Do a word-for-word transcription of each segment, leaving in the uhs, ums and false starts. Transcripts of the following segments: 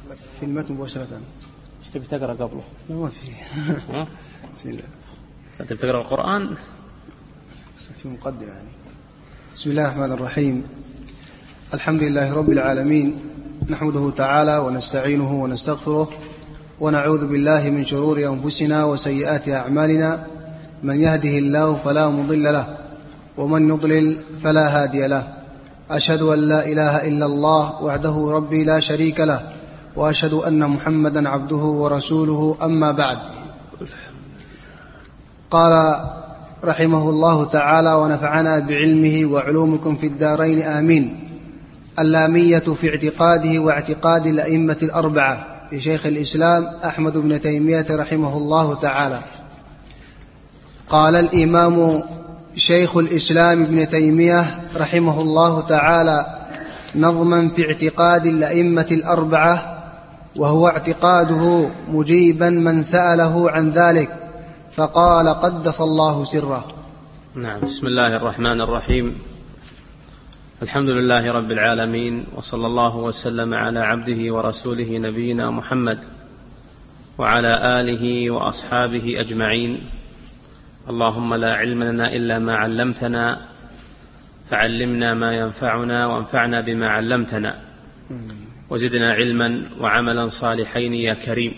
في المتن مباشرة. ايش تبي تقرأ قبله؟ لا ما في. بسم الله. أنت بتقرأ القرآن؟ بس في مقدمة يعني. بسم الله الرحمن الرحيم. الحمد لله رب العالمين، نحمده تعالى ونستعينه ونستغفره ونعوذ بالله من شرور أنفسنا وسيئات أعمالنا، من يهده الله فلا مضل له ومن يضلل فلا هادي له. أشهد أن لا إله إلا الله وحده ربي لا شريك له، وأشهد أن محمدا عبده ورسوله. أما بعد، قال رحمه الله تعالى: ونفعنا بعلمه وعلومكم في الدارين آمين. اللامية في اعتقاده واعتقاد الأئمة الأربعة لشيخ الإسلام أحمد بن تيمية رحمه الله تعالى. قال الإمام شيخ الإسلام ابن تيمية رحمه الله تعالى نظما في اعتقاد الأئمة الأربعة، وهو اعتقاده مجيبا من سأله عن ذلك، فقال: قدس الله سره. نعم. بسم الله الرحمن الرحيم. الحمد لله رب العالمين، وصلى الله وسلم على عبده ورسوله نبينا محمد وعلى آله وأصحابه أجمعين. اللهم لا علم لنا إلا ما علمتنا، فعلمنا ما ينفعنا وانفعنا بما علمتنا، وزدنا علما وعملا صالحين يا كريم.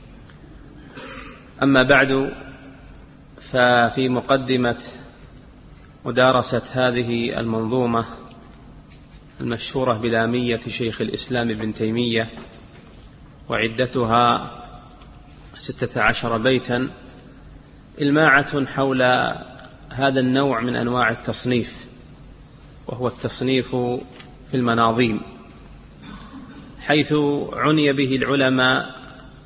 أما بعد، ففي مقدمة مدارسة هذه المنظومة المشهورة بلامية شيخ الإسلام ابن تيمية، وعدتها ستة عشر بيتا، إلماعة حول هذا النوع من أنواع التصنيف، وهو التصنيف في المناظيم، حيث عني به العلماء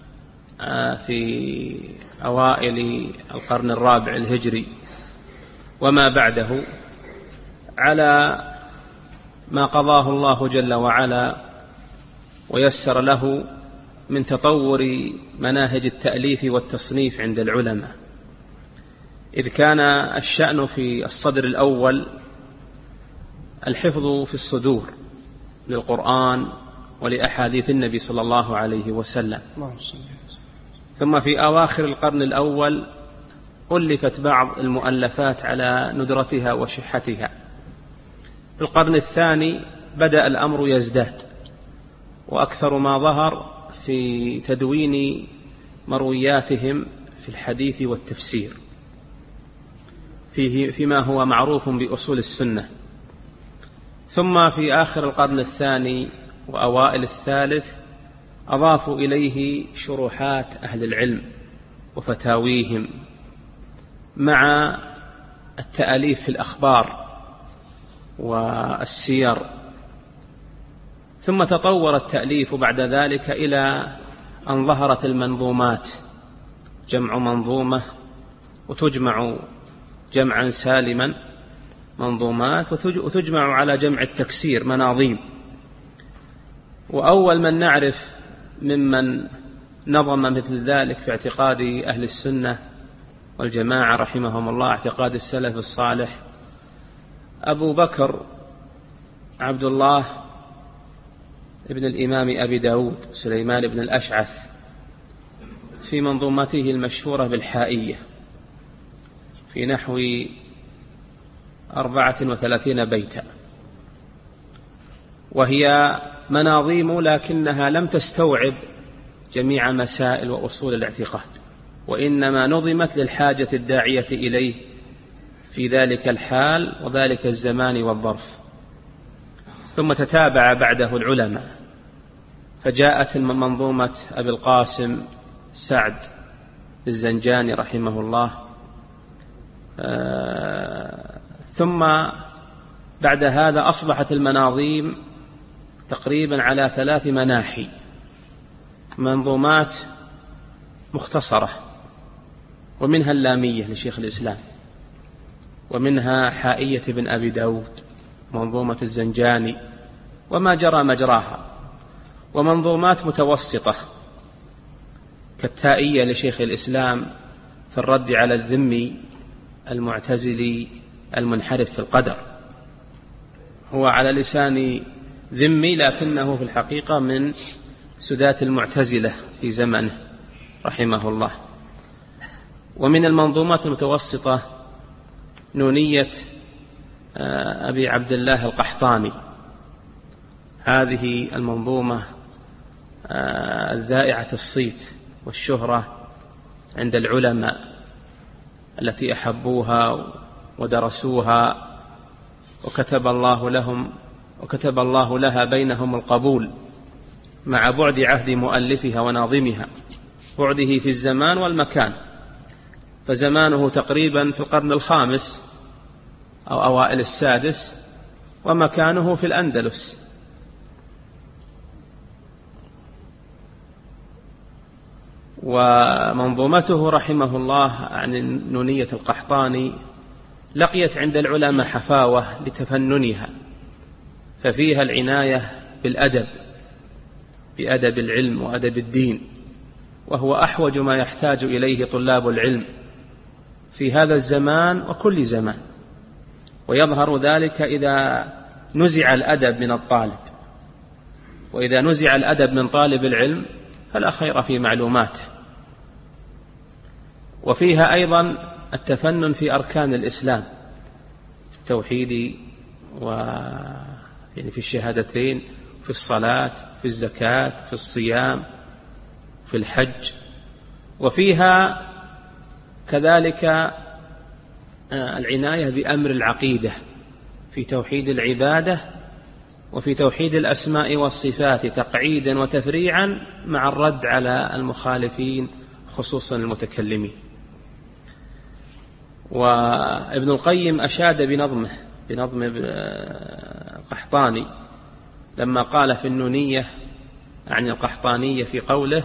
في أوائل القرن الرابع الهجري وما بعده على ما قضاه الله جل وعلا ويسر له من تطور مناهج التأليف والتصنيف عند العلماء، إذ كان الشأن في الصدر الأول الحفظ في الصدور للقرآن ولأحاديث النبي صلى الله عليه وسلم. ثم في أواخر القرن الأول ألفت بعض المؤلفات على ندرتها وشحتها. في القرن الثاني بدأ الأمر يزداد، وأكثر ما ظهر في تدوين مروياتهم في الحديث والتفسير، فيه فيما هو معروف بأصول السنة. ثم في آخر القرن الثاني وأوائل الثالث أضافوا إليه شروحات أهل العلم وفتاويهم، مع التأليف في الأخبار والسير. ثم تطور التأليف بعد ذلك إلى أن ظهرت المنظومات، جمع منظومة، وتجمع جمعا سالما منظومات، وتجمع على جمع التكسير مناظيم. وأول من نعرف ممن نظم مثل ذلك في اعتقاد أهل السنة والجماعة رحمهم الله، اعتقاد السلف الصالح، أبو بكر عبد الله ابن الإمام أبي داود سليمان بن الأشعث، في منظومته المشهورة بالحائية، في نحو أربعة وثلاثين بيتا، وهي مناظيم لكنها لم تستوعب جميع مسائل وأصول الاعتقاد، وإنما نظمت للحاجة الداعية إليه في ذلك الحال وذلك الزمان والظرف. ثم تتابع بعده العلماء، فجاءت منظومة أبي القاسم سعد الزنجاني رحمه الله. آه ثم بعد هذا أصبحت المناظيم تقريبا على ثلاث مناحي: منظومات مختصرة، ومنها اللامية لشيخ الإسلام، ومنها حائية بن أبي داود، منظومة الزنجاني وما جرى مجراها، ومنظومات متوسطة كالتائية لشيخ الإسلام في الرد على الذمي المعتزلي المنحرف في القدر. هو على لسان ذمي، لكنه في الحقيقة من سدات المعتزلة في زمنه رحمه الله. ومن المنظومات المتوسطة نونية أبي عبد الله القحطاني. هذه المنظومة الذائعة الصيت والشهرة عند العلماء التي أحبوها ودرسوها، وكتب الله لهم وكتب الله لها بينهم القبول مع بعد عهد مؤلفها وناظمها، بعده في الزمان والمكان، فزمانه تقريبا في القرن الخامس أو أوائل السادس، ومكانه في الأندلس. ومنظومته رحمه الله عن نونية القحطاني لقيت عند العلماء حفاوة لتفننها، ففيها العناية بالأدب، بأدب العلم وأدب الدين، وهو أحوج ما يحتاج إليه طلاب العلم في هذا الزمان وكل زمان. ويظهر ذلك إذا نزع الأدب من الطالب، وإذا نزع الأدب من طالب العلم فلا خير في معلوماته. وفيها أيضا التفنن في أركان الإسلام، في التوحيد و يعني في الشهادتين، في الصلاة، في الزكاة، في الصيام، في الحج. وفيها كذلك العناية بأمر العقيدة في توحيد العبادة وفي توحيد الأسماء والصفات تقعيدا وتفريعا، مع الرد على المخالفين خصوصا المتكلمين. وابن القيم أشاد بنظمه بنظم القحطاني لما قال في النونية عن القحطانية في قوله: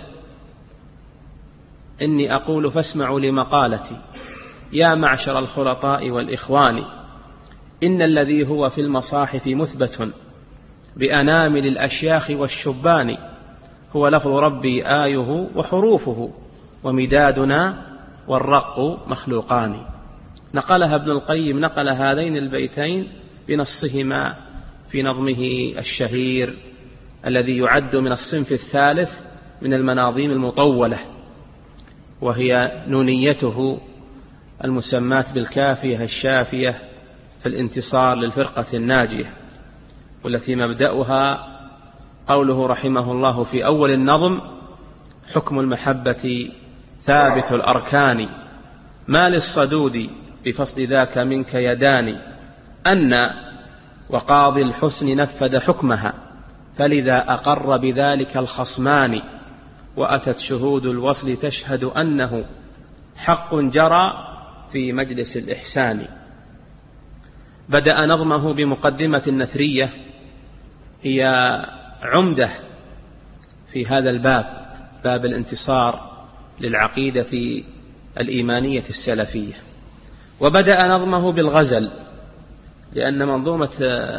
إني أقول فاسمعوا لمقالتي يا معشر الخلطاء والإخوان، إن الذي هو في المصاحف مثبت بأنامل الأشياخ والشبان، هو لفظ ربي آيه وحروفه، ومدادنا والرق مخلوقان. نقلها ابن القيم، نقل هذين البيتين بنصهما في نظمه الشهير الذي يعد من الصنف الثالث من المناظيم المطولة، وهي نونيته المسماة بالكافية الشافية في الانتصار للفرقة الناجية، والتي مبدأها قوله رحمه الله في أول النظم: حكم المحبة ثابت الأركان، ما للصدود بفصل ذاك منك يدان، أن وقاضي الحسن نفذ حكمها، فلذا أقر بذلك الخصمان، وأتت شهود الوصل تشهد أنه حق جرى في مجلس الإحسان. بدأ نظمه بمقدمة نثرية هي عمدة في هذا الباب، باب الانتصار للعقيدة الإيمانية السلفية. وبدأ نظمه بالغزل، لأن منظومة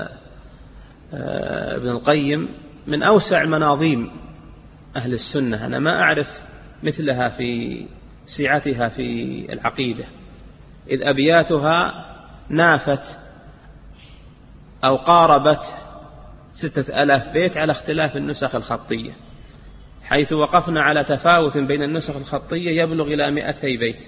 ابن القيم من أوسع مناظيم أهل السنة، أنا ما أعرف مثلها في سعتها في العقيدة، إذ أبياتها نافت أو قاربت ستة ألاف بيت على اختلاف النسخ الخطية، حيث وقفنا على تفاوت بين النسخ الخطية يبلغ إلى مئتي بيت.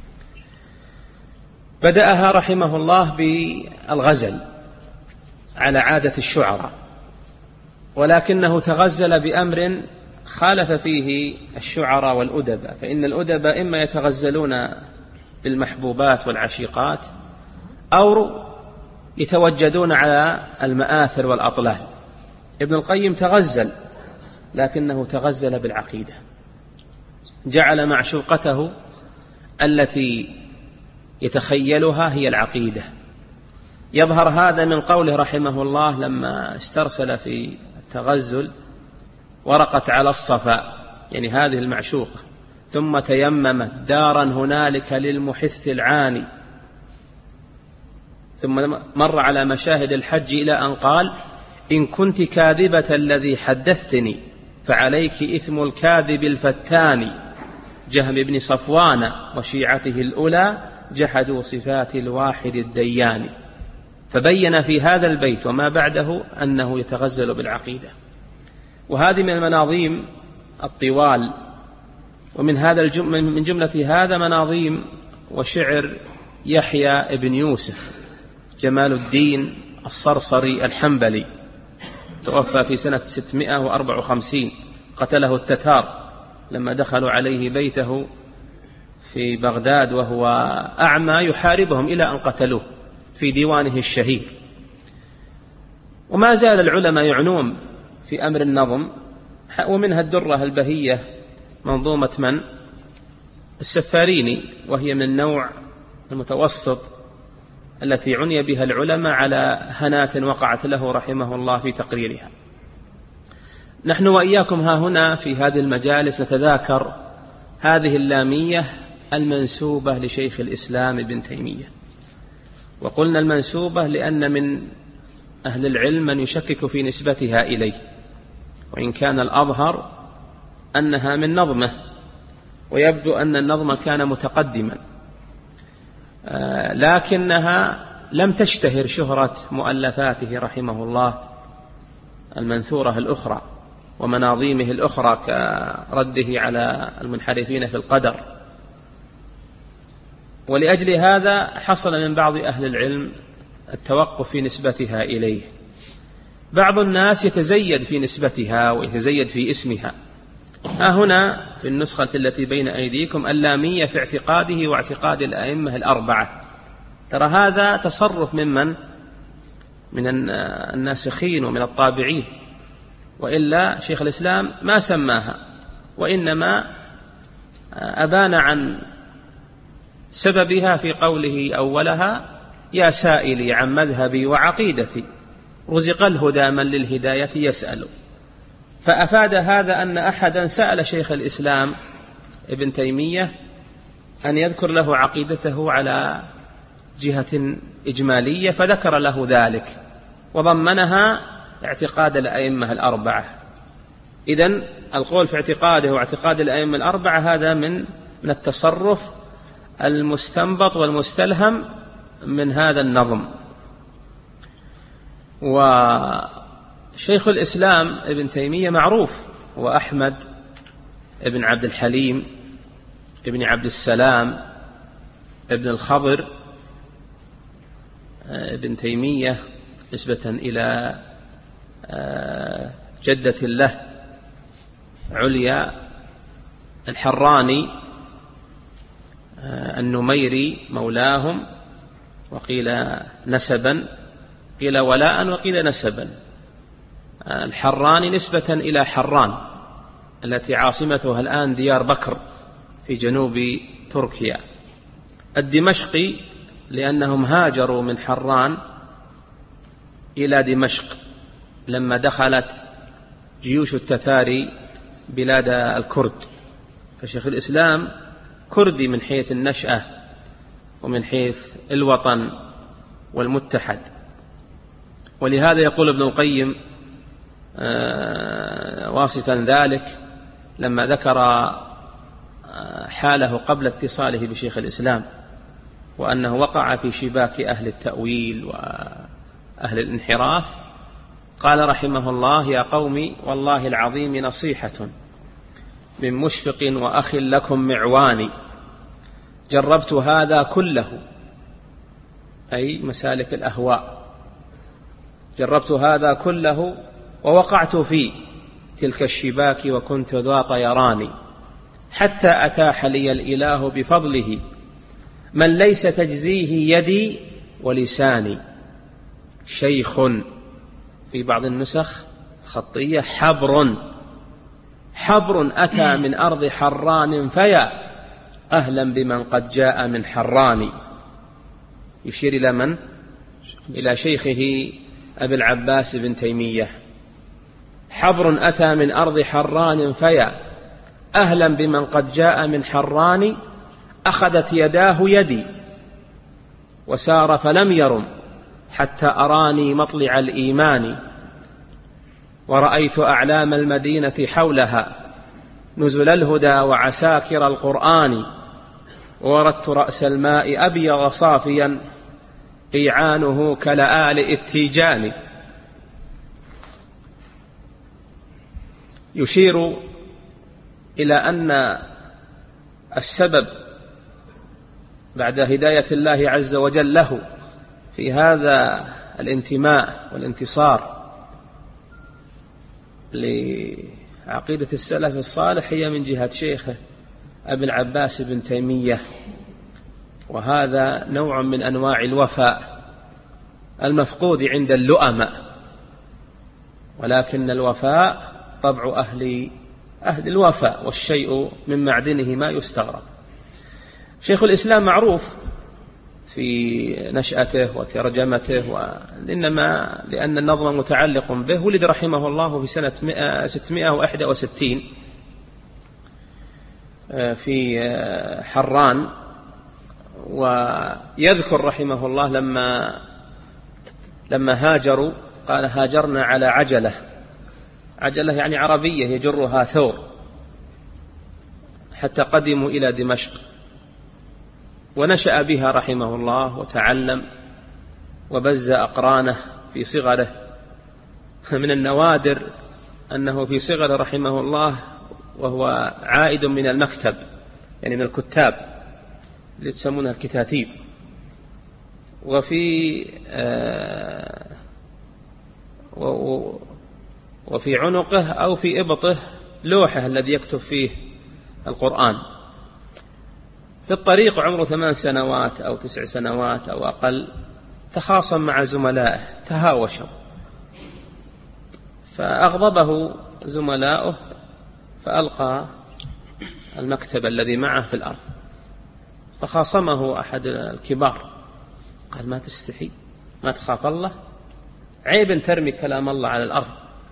بدأها رحمه الله بالغزل على عادة الشعراء، ولكنه تغزل بأمر خالف فيه الشعراء والأدباء، فإن الأدباء إما يتغزلون بالمحبوبات والعشيقات أو يتوجدون على المآثر والأطلال. ابن القيم تغزل، لكنه تغزل بالعقيدة، جعل معشوقته التي يتخيلها هي العقيدة. يظهر هذا من قوله رحمه الله لما استرسل في التغزل: ورقت على الصفا، يعني هذه المعشوقة، ثم تيممت دارا هنالك للمحث العاني، ثم مر على مشاهد الحج إلى أن قال: إن كنت كاذبة الذي حدثتني فعليك إثم الكاذب الفتان، جهم بن صفوان وشيعته الأولى جحدوا صفات الواحد الديان. فبين في هذا البيت وما بعده أنه يتغزل بالعقيدة. وهذه من المناظيم الطوال. ومن هذا الجم... من جملة هذا مناظيم وشعر يحيى بن يوسف جمال الدين الصرصري الحنبلي، توفى في سنة ستمائة وأربعة وخمسين، قتله التتار لما دخلوا عليه بيته في بغداد وهو أعمى يحاربهم إلى أن قتلوه، في ديوانه الشهير. وما زال العلماء يعنون في أمر النظم، ومنها الدرة البهية منظومة من؟ السفاريني، وهي من النوع المتوسط التي عني بها العلماء على هنات وقعت له رحمه الله في تقريرها. نحن وإياكم ها هنا في هذه المجالس نتذاكر هذه اللامية المنسوبة لشيخ الإسلام ابن تيمية. وقلنا المنسوبة لأن من أهل العلم من يشكك في نسبتها إليه، وإن كان الأظهر أنها من نظمه، ويبدو أن النظم كان متقدما، لكنها لم تشتهر شهرة مؤلفاته رحمه الله المنثورة الأخرى ومناظيمه الأخرى كرده على المنحرفين في القدر. ولأجل هذا حصل من بعض أهل العلم التوقف في نسبتها إليه. بعض الناس يتزيد في نسبتها ويتزيد في اسمها. ها هنا في النسخة التي بين أيديكم اللامية في اعتقاده واعتقاد الأئمة الأربعة. ترى هذا تصرف ممن من الناسخين ومن الطابعين، وإلا شيخ الإسلام ما سماها، وإنما أبان عن سببها في قوله أولها: يا سائلي عن مذهبي وعقيدتي رزق الهدى من للهداية يسأل. فأفاد هذا أن أحدا سأل شيخ الإسلام ابن تيمية أن يذكر له عقيدته على جهة إجمالية، فذكر له ذلك وضمنها اعتقاد الأئمة الأربعة. إذن القول في اعتقاده واعتقاد الأئمة الأربعة هذا من من التصرف المستنبط والمستلهم من هذا النظم. وشيخ الإسلام ابن تيمية معروف، وأحمد ابن عبد الحليم ابن عبد السلام ابن الخضر ابن تيمية نسبة إلى جدة له عليا الحراني النميري مولاهم، وقيل نسبا، قيل ولاء وقيل نسبا. الحراني نسبة إلى حران التي عاصمتها الآن ديار بكر في جنوب تركيا. الدمشقي لأنهم هاجروا من حران إلى دمشق لما دخلت جيوش التتاري بلاد الكرد. فشيخ الإسلام كردي من حيث النشأة ومن حيث الوطن والمتحد. ولهذا يقول ابن القيم واصفا ذلك لما ذكر حاله قبل اتصاله بشيخ الإسلام، وأنه وقع في شباك أهل التأويل وأهل الانحراف، قال رحمه الله: يا قوم والله العظيم نصيحة من مشفق وأخ لكم معواني، جربت هذا كله، أي مسالك الأهواء، جربت هذا كله ووقعت في تلك الشباك وكنت ذا طيران، حتى أتاح لي الإله بفضله من ليس تجزيه يدي ولساني. شيخ في بعض النسخ خطية حبر، حبر أتى من أرض حران فيا أهلا بمن قد جاء من حران. يشير إلى من؟ إلى شيخه أبي العباس بن تيمية. حبر أتى من أرض حران فيا أهلا بمن قد جاء من حران، أخذت يداه يدي وسار فلم يرم حتى أراني مطلع الإيمان، ورأيت أعلام المدينة حولها نزل الهدى وعساكر القرآن، ووردت رأس الماء أبيض صافيا قيعانه كلآل التيجان. يشير إلى أن السبب بعد هداية الله عز وجل له في هذا الانتماء والانتصار لعقيدة السلف الصالح هي من جهة شيخه أبي العباس بن تيمية، وهذا نوع من أنواع الوفاء المفقود عند اللؤماء، ولكن الوفاء طبع أهل أهل الوفاء، والشيء من معدنه ما يستغرب. شيخ الإسلام معروف في نشأته وترجمته، وإنما لأن النظم متعلق به. ولد رحمه الله في سنة ستمائة وواحد وستين في حران، ويذكر رحمه الله لما لما هاجروا قال: هاجرنا على عجلة. عجلة يعني عربية يجرها ثور، حتى قدموا إلى دمشق، ونشأ بها رحمه الله وتعلم وبز أقرانه في صغره. من النوادر أنه في صغره رحمه الله وهو عائد من المكتب، يعني من الكتاب اللي تسمونها الكتاتيب، وفي آه وفي عنقه أو في إبطه لوحه الذي يكتب فيه القرآن. في الطريق عمره ثمان سنوات أو تسع سنوات أو أقل، تخاصم مع زملائه، تهاوشوا، فأغضبه زملاؤه فألقى المكتب الذي معه في الأرض. فخاصمه أحد الكبار قال: ما تستحي؟ ما تخاف الله؟ عيب أن ترمي كلام الله على الأرض.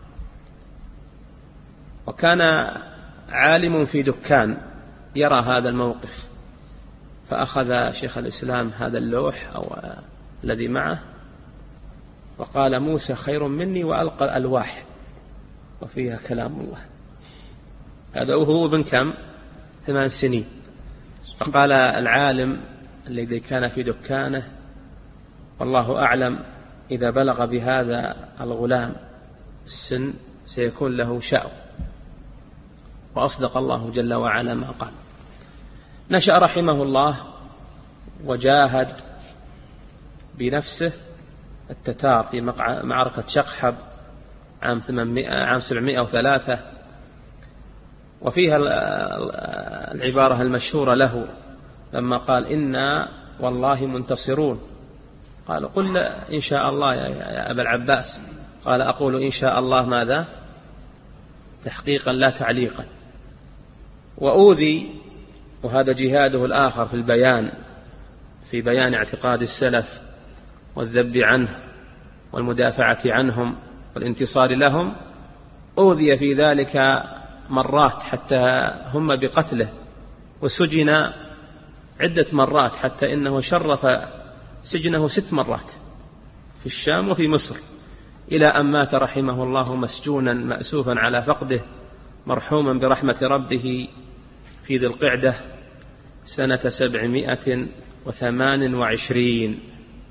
وكان عالم في دكان يرى هذا الموقف، فأخذ شيخ الإسلام هذا اللوح أو الذي معه وقال: موسى خير مني، وألقى الألواح وفيها كلام الله. هذا وهو ابن كم؟ ثمان سنين. فقال العالم الذي كان في دكانه: والله أعلم إذا بلغ بهذا الغلام السن سيكون له شأو. وأصدق الله جل وعلا ما قال. نشأ رحمه الله وجاهد بنفسه التتار في معركة شقحب عام عام سبعمائة وثلاثة، وفيها العبارة المشهورة له لما قال: إنا والله منتصرون. قال: قل إن شاء الله يا أبا العباس. قال: أقول إن شاء الله ماذا؟ تحقيقا لا تعليقا. وأوذي، وهذا جهاده الآخر في البيان، في بيان اعتقاد السلف والذب عنه والمدافعة عنهم والانتصار لهم. أوذي في ذلك مرات حتى هم بقتله، وسجن عدة مرات حتى إنه شرف سجنه ست مرات في الشام وفي مصر، إلى أن مات رحمه الله مسجونا مأسوفا على فقده، مرحوما برحمة ربه في ذي القعدة سنة سبعمائة وثمان وعشرين.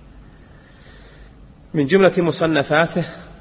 من جملة مصنفاته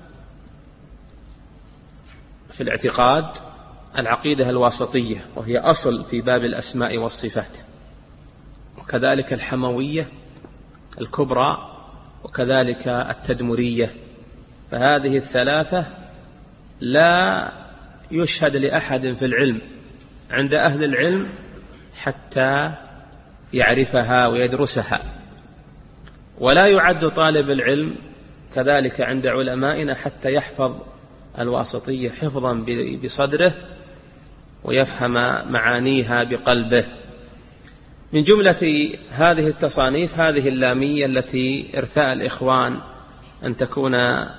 في الاعتقاد العقيدة الواسطية، وهي أصل في باب الأسماء والصفات، وكذلك الحموية الكبرى، وكذلك التدمرية. فهذه الثلاثة لا يشهد لأحد في العلم عند أهل العلم حتى يعرفها ويدرسها، ولا يعد طالب العلم كذلك عند علمائنا حتى يحفظ الواسطية حفظا بصدره ويفهم معانيها بقلبه. من جملة هذه التصانيف هذه اللامية التي ارتأى الإخوان أن تكون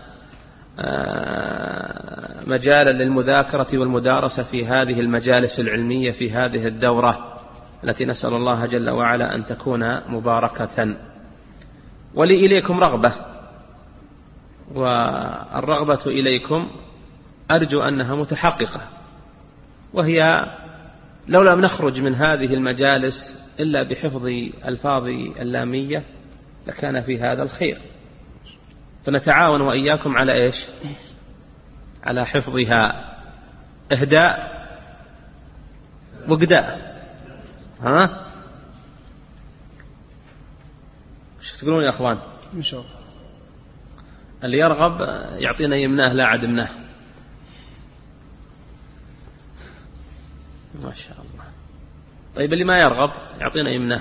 مجالا للمذاكرة والمدارسة في هذه المجالس العلمية في هذه الدورة التي نسأل الله جل وعلا أن تكون مباركة. ولي إليكم رغبة، والرغبة إليكم أرجو أنها متحققة، وهي لو لم نخرج من هذه المجالس إلا بحفظ ألفاظ اللامية لكان في هذا الخير. فنتعاون وإياكم على إيش؟ على حفظها. إهداء وقداء. ها شو تقولون يا أخوان؟ إن شاء الله. اللي يرغب يعطينا يمناه لا عدمناه. ما شاء الله. طيب اللي ما يرغب يعطينا يمناه.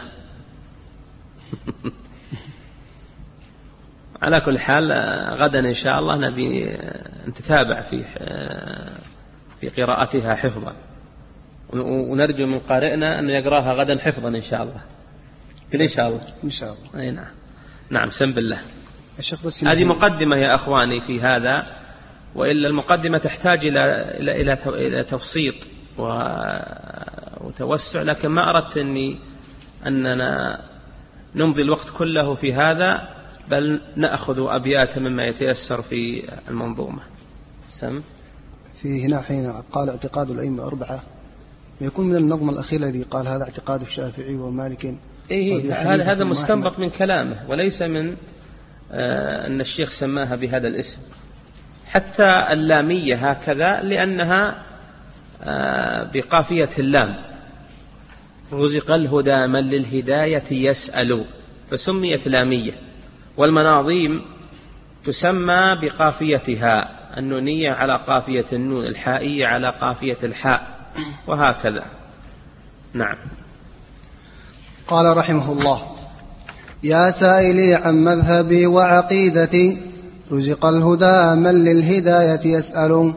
على كل حال غدا إن شاء الله نبي نتتابع في في قراءتها حفظا، ونرجو من قارئنا أن يقرأها غدا حفظا إن شاء الله. كل إن شاء الله. إن شاء الله. أي نعم. نعم سم بالله. الشيخ بس هذه مقدمة يا أخواني في هذا، وإلا المقدمة تحتاج إلى إلى إلى إلى تبسيط وتوسع، لكن ما أردت أني أننا نمضي الوقت كله في هذا، بل نأخذ أبيات مما يتيسر في المنظومة. سم. في هنا حين قال اعتقاد الأئمة أربعة، يكون من النظم الأخير الذي قال هذا اعتقاد الشافعي ومالك. إيه هذا هذا مستنبط من كلامه، وليس من آه أن الشيخ سماها بهذا الاسم. حتى اللامية هكذا لأنها آه بقافية اللام، رزق الهدى من للهداية يسأل، فسميت لامية. والمناظيم تسمى بقافيتها، النونية على قافية النون، الحائية على قافية الحاء، وهكذا. نعم. قال رحمه الله: يا سائلي عن مذهبي وعقيدتي، رزق الهدى من للهداية يسأل.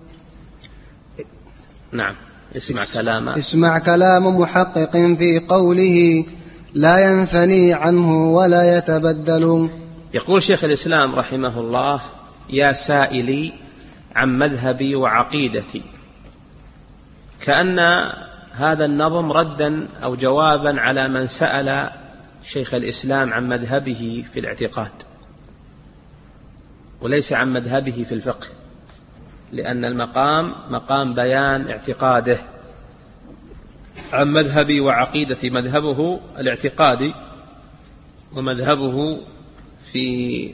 نعم. اسمع كلام اسمع كلام محقق في قوله لا ينثني عنه ولا يتبدل. يقول شيخ الإسلام رحمه الله: يا سائلي عن مذهبي وعقيدتي، كأن هذا النظم ردا أو جوابا على من سأل شيخ الإسلام عن مذهبه في الاعتقاد، وليس عن مذهبه في الفقه، لأن المقام مقام بيان اعتقاده. عن مذهبي وعقيدتي، مذهبه الاعتقادي ومذهبه في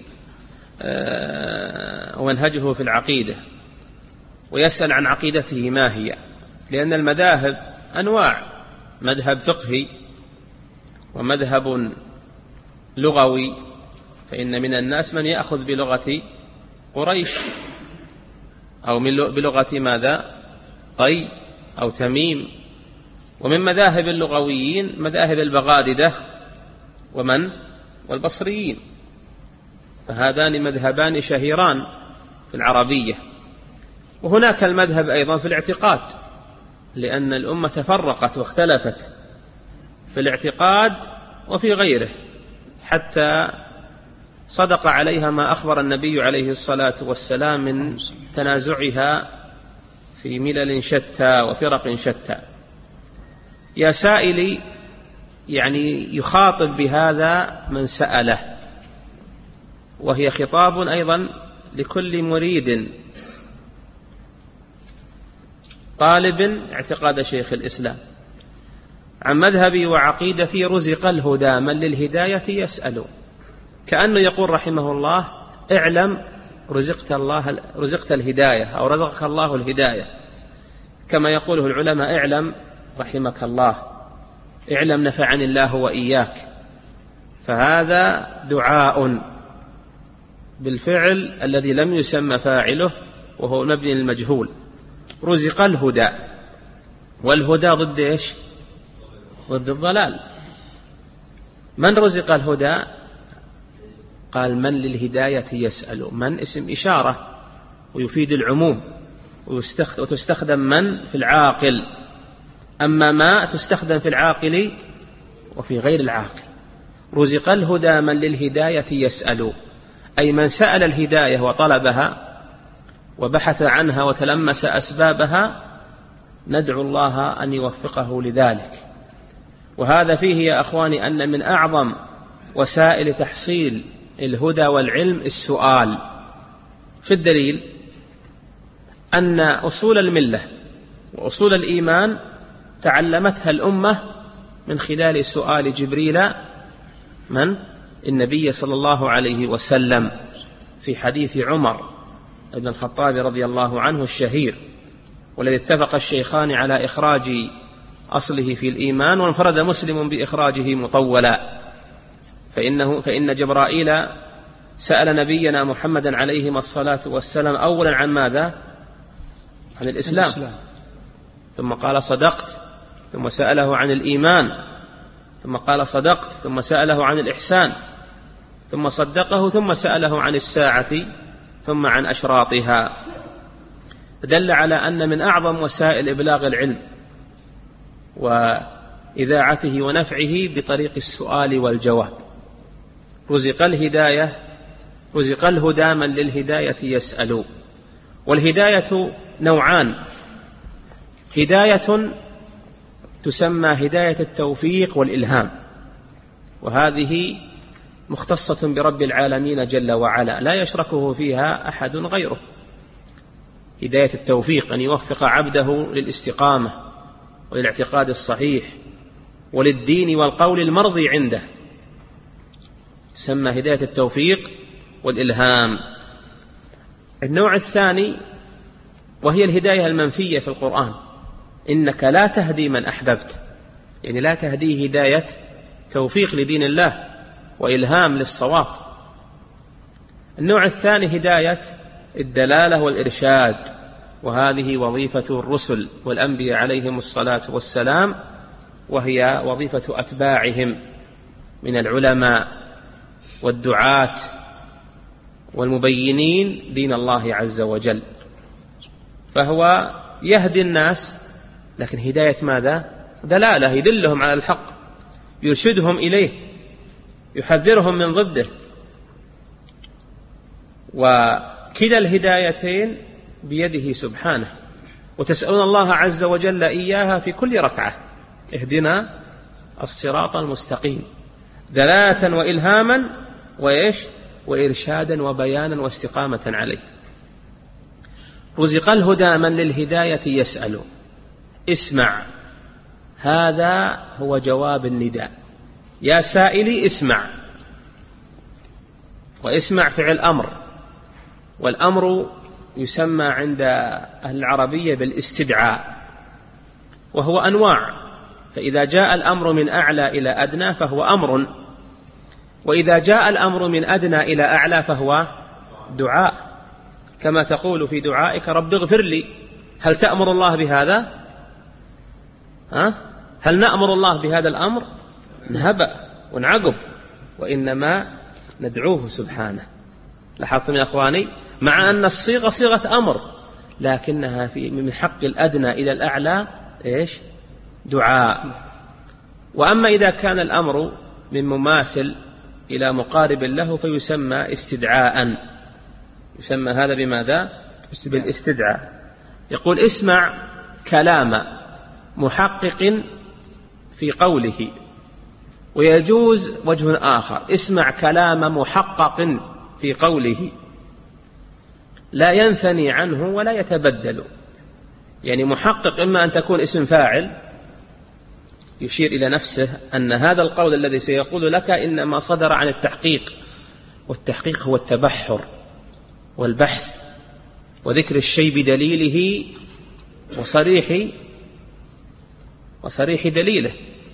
ومنهجه في العقيدة، ويسأل عن عقيدته ما هي، لأن المذاهب أنواع: مذهب فقهي ومذهب لغوي، فإن من الناس من يأخذ بلغة قريش أو بلغة ماذا؟ طي أو تميم. ومن مذاهب اللغويين مذاهب البغاددة ومن؟ والبصريين، فهذان مذهبان شهيران في العربية. وهناك المذهب أيضا في الاعتقاد، لأن الأمة تفرقت واختلفت في الاعتقاد وفي غيره، حتى صدق عليها ما أخبر النبي عليه الصلاة والسلام من تنازعها في ملل شتى وفرق شتى. يا سائلي يعني يخاطب بهذا من سأله، وهي خطاب أيضا لكل مريد طالب اعتقاد شيخ الإسلام. عن مذهبي وعقيدتي رزق الهدى من للهداية يسأل، كأنه يقول رحمه الله: اعلم رزقت الله رزقت الهداية، أو رزقك الله الهداية، كما يقوله العلماء: اعلم رحمك الله، اعلم نفعني الله وإياك. فهذا دعاء بالفعل الذي لم يسمى فاعله، وهو مبني للمجهول. رزق الهدى، والهدى ضد إيش؟ ضد الضلال. من رزق الهدى؟ قال: من للهداية يسأل. من اسم إشارة ويفيد العموم، وتستخدم من في العاقل، أما ما تستخدم في العاقل وفي غير العاقل. رزق الهدى من للهداية يسأل، أي من سأل الهداية وطلبها وبحث عنها وتلمس أسبابها، ندعو الله أن يوفقه لذلك. وهذا فيه يا أخواني أن من أعظم وسائل تحصيل الهدى والعلم السؤال. في الدليل أن أصول الملة وأصول الإيمان تعلمتها الأمة من خلال سؤال جبريل من؟ النبي صلى الله عليه وسلم، في حديث عمر بن الخطاب رضي الله عنه الشهير: والذي اتفق الشيخان على إخراج أصله في الإيمان، وانفرد مسلم بإخراجه مطولا، فإنه فإن جبرائيل سأل نبينا محمدا عليه الصلاة والسلام أولا عن ماذا؟ عن الإسلام, الإسلام. ثم قال صدقت، ثم سأله عن الإيمان، ثم قال صدقت، ثم سأله عن الإحسان، ثم صدقه، ثم سأله عن الساعة، ثم عن أشراطها. دل على أن من أعظم وسائل إبلاغ العلم وإذاعته ونفعه بطريق السؤال والجواب. رزق الهداية رزق الهدى من للهداية يسأل. والهداية نوعان: هداية تسمى هداية التوفيق والإلهام، وهذه مختصة برب العالمين جل وعلا، لا يشركه فيها أحد غيره. هداية التوفيق أن يوفق عبده للاستقامة وللاعتقاد الصحيح وللدين والقول المرضي عنده، تسمى هداية التوفيق والإلهام. النوع الثاني وهي الهداية المنفية في القرآن: إنك لا تهدي من أحببت، يعني لا تهدي هداية توفيق لدين الله وإلهام للصواب. النوع الثاني هداية الدلالة والإرشاد، وهذه وظيفة الرسل والأنبياء عليهم الصلاة والسلام، وهي وظيفة أتباعهم من العلماء والدعاة والمبينين دين الله عز وجل. فهو يهدي الناس، لكن هداية ماذا؟ دلالة، يدلهم على الحق، يرشدهم إليه، يحذرهم من ضده. وكلا الهدايتين بيده سبحانه، وتسألون الله عز وجل إياها في كل ركعة: اهدنا الصراط المستقيم، دلالة وإلهاما وإيش؟ وإرشادا وبيانا واستقامة عليه. رزق الهدى من للهداية يسأل. اسمع، هذا هو جواب النداء: يا سائلي اسمع. واسمع فعل أمر، والأمر يسمى عند أهل العربية بالاستدعاء، وهو أنواع: فإذا جاء الأمر من أعلى إلى أدنى فهو أمر، وإذا جاء الأمر من أدنى إلى أعلى فهو دعاء، كما تقول في دعائك: رب اغفر لي. هل تأمر الله بهذا؟ ها؟ هل نأمر الله بهذا الأمر؟ نهبأ ونعقب، وإنما ندعوه سبحانه. لاحظتم يا أخواني؟ مع أن الصيغة صيغة أمر، لكنها في من حق الأدنى إلى الأعلى إيش؟ دعاء. وأما إذا كان الأمر من مماثل إلى مقارب له فيسمى استدعاء. يسمى هذا بماذا؟ بالاستدعاء. يقول: اسمع كلام محقق في قوله. ويجوز وجه آخر: اسمع كلام محقق في قوله لا ينثني عنه ولا يتبدل. يعني محقق إما أن تكون اسم فاعل يشير إلى نفسه أن هذا القول الذي سيقول لك إنما صدر عن التحقيق، والتحقيق هو التبحر والبحث وذكر الشيء بدليله وصريح وصريح دليله.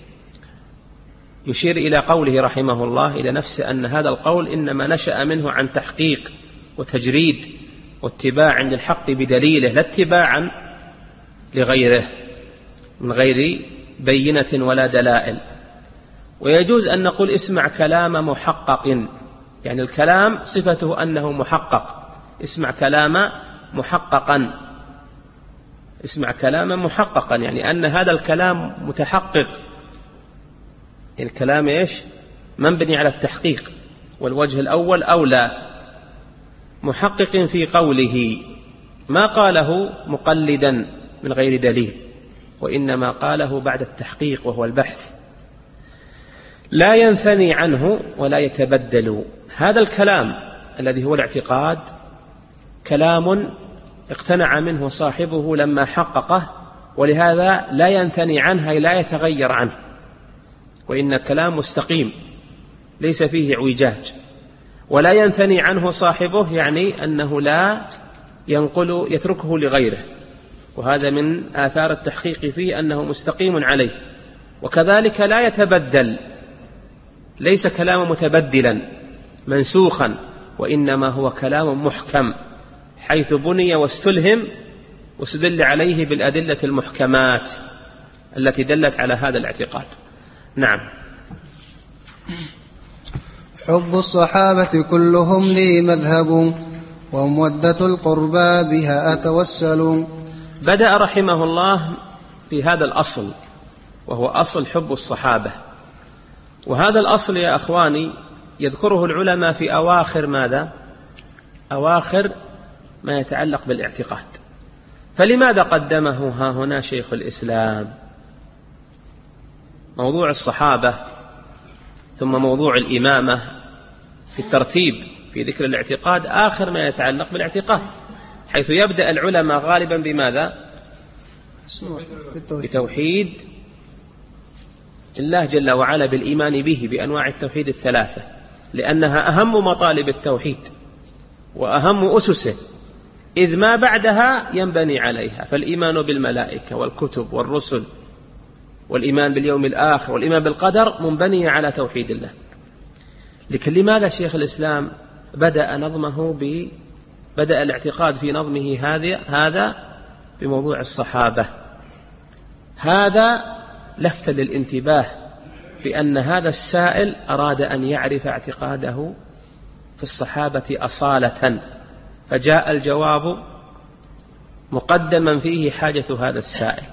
يشير إلى قوله رحمه الله إلى نفسه أن هذا القول إنما نشأ منه عن تحقيق وتجريد واتباع عند الحق بدليله، لا اتباعا لغيره من غير بينة ولا دلائل. ويجوز أن نقول: اسمع كلام محقق، يعني الكلام صفته أنه محقق. اسمع كلام محققا، اسمع كلام محققا، يعني أن هذا الكلام متحقق. يعني الكلام إيش؟ مبني على التحقيق، والوجه الأول أولى. محقق في قوله، ما قاله مقلدا من غير دليل، وإنما قاله بعد التحقيق وهو البحث. لا ينثني عنه ولا يتبدل. هذا الكلام الذي هو الاعتقاد كلام اقتنع منه صاحبه لما حققه، ولهذا لا ينثني عنه، لا يتغير عنه، وإن الكلام مستقيم ليس فيه اعوجاج. ولا ينثني عنه صاحبه يعني أنه لا ينقل يتركه لغيره، وهذا من آثار التحقيق فيه أنه مستقيم عليه. وكذلك لا يتبدل، ليس كلام متبدلا منسوخا، وإنما هو كلام محكم حيث بني واستلهم واستدل عليه بالأدلة المحكمات التي دلت على هذا الاعتقاد. نعم. حب الصحابة كلهم لي مذهب، ومودة القربى بها أتوسل. بدأ رحمه الله في هذا الأصل، وهو أصل حب الصحابة. وهذا الأصل يا أخواني يذكره العلماء في أواخر ماذا؟ أواخر ما يتعلق بالاعتقاد. فلماذا قدمه ها هنا شيخ الإسلام؟ موضوع الصحابة ثم موضوع الإمامة في الترتيب في ذكر الاعتقاد آخر ما يتعلق بالاعتقاد، حيث يبدأ العلماء غالبا بماذا؟ بتوحيد الله جل وعلا، بالإيمان به بأنواع التوحيد الثلاثة، لأنها أهم مطالب التوحيد وأهم أسسه، إذ ما بعدها ينبني عليها. فالإيمان بالملائكة والكتب والرسل والإيمان باليوم الآخر والإيمان بالقدر منبني على توحيد الله. لكن لماذا شيخ الإسلام بدأ نظمه ب بدأ الاعتقاد في نظمه هذا هذا بموضوع الصحابة؟ هذا لفت للانتباه بأن هذا السائل أراد أن يعرف اعتقاده في الصحابة أصالة، فجاء الجواب مقدما فيه حاجة هذا السائل.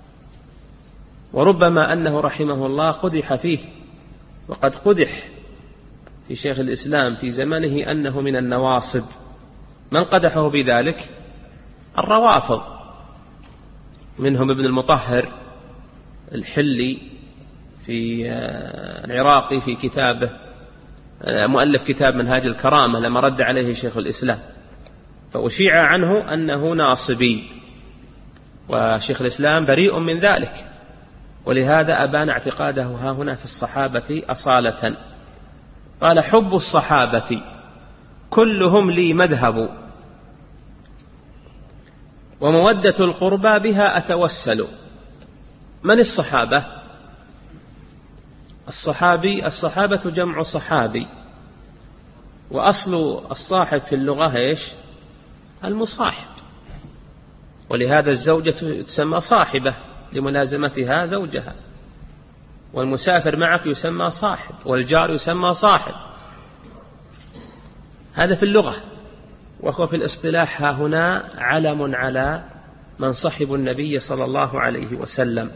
وربما أنه رحمه الله قدح فيه، وقد قدح في شيخ الإسلام في زمنه أنه من النواصب. من قدحه بذلك؟ الروافض، منهم ابن المطهر الحلي في العراقي في كتابه مؤلف كتاب منهاج الكرامة لما رد عليه شيخ الإسلام، فأشيع عنه أنه ناصبي، وشيخ الإسلام بريء من ذلك، ولهذا أبان اعتقاده ها هنا في الصحابة أصالة. قال: حب الصحابة كلهم لي مذهب، ومودة القربى بها أتوسل. من الصحابة؟ الصحابي الصحابة جمع صحابي، وأصل الصاحب في اللغة إيش؟ المصاحب، ولهذا الزوجة تسمى صاحبة لملازمتها زوجها، والمسافر معك يسمى صاحب، والجار يسمى صاحب. هذا في اللغة. وهو في الاصطلاح ها هنا علم على من صحبوا النبي صلى الله عليه وسلم.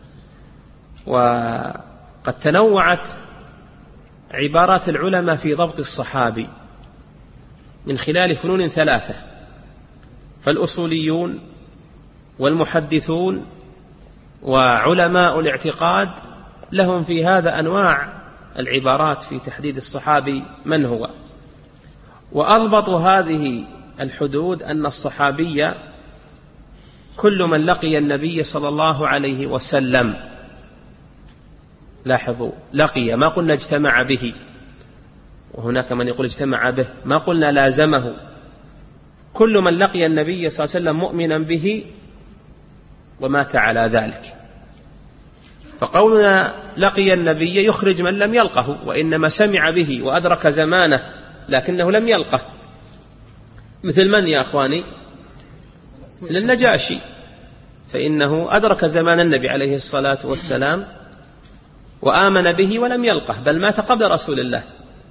وقد تنوعت عبارات العلماء في ضبط الصحابي من خلال فنون ثلاثة، فالأصوليون والمحدثون وعلماء الاعتقاد لهم في هذا أنواع العبارات في تحديد الصحابي من هو. وأضبط هذه الحدود أن الصحابي كل من لقي النبي صلى الله عليه وسلم. لاحظوا، لقي، ما قلنا اجتمع به، وهناك من يقول اجتمع به، ما قلنا لازمه. كل من لقي النبي صلى الله عليه وسلم مؤمنا به ومات على ذلك. فقولنا لقي النبي يخرج من لم يلقه، وإنما سمع به وأدرك زمانه لكنه لم يلقه. مثل من يا أخواني؟ مثل النجاشي، فإنه أدرك زمان النبي عليه الصلاة والسلام وآمن به ولم يلقه، بل مات قبل رسول الله.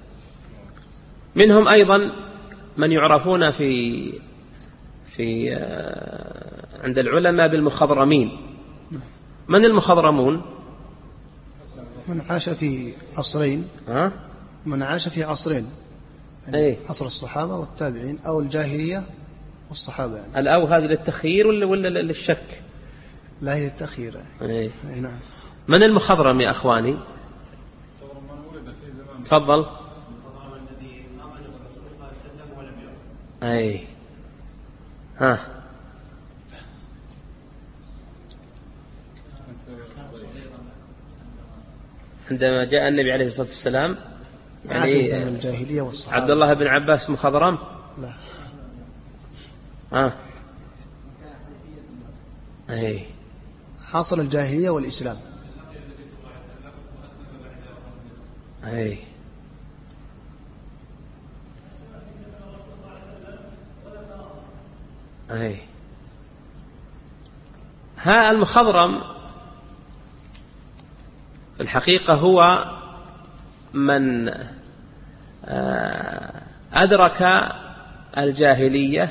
منهم أيضا من يعرفون في في عند العلماء بالمخضرمين. من المخضرمون؟ من عاش في عصرين ها؟ من عاش في عصرين، يعني أيه؟ عصر الصحابة والتابعين أو الجاهلية والصحابة. يعني الأو هذه للتخيير ولا ولا للشك؟ لا، هي التخيير. أيه؟ أي نعم. من المخضرم يا أخواني؟ تفضل. أي ها عندما جاء النبي عليه الصلاة والسلام يعني الجاهلية والصحابة. عبد الله بن عباس مخضرم؟ لا. ها أي حاصل الجاهلية والإسلام. أي أي ها المخضرم في الحقيقة هو من أدرك الجاهلية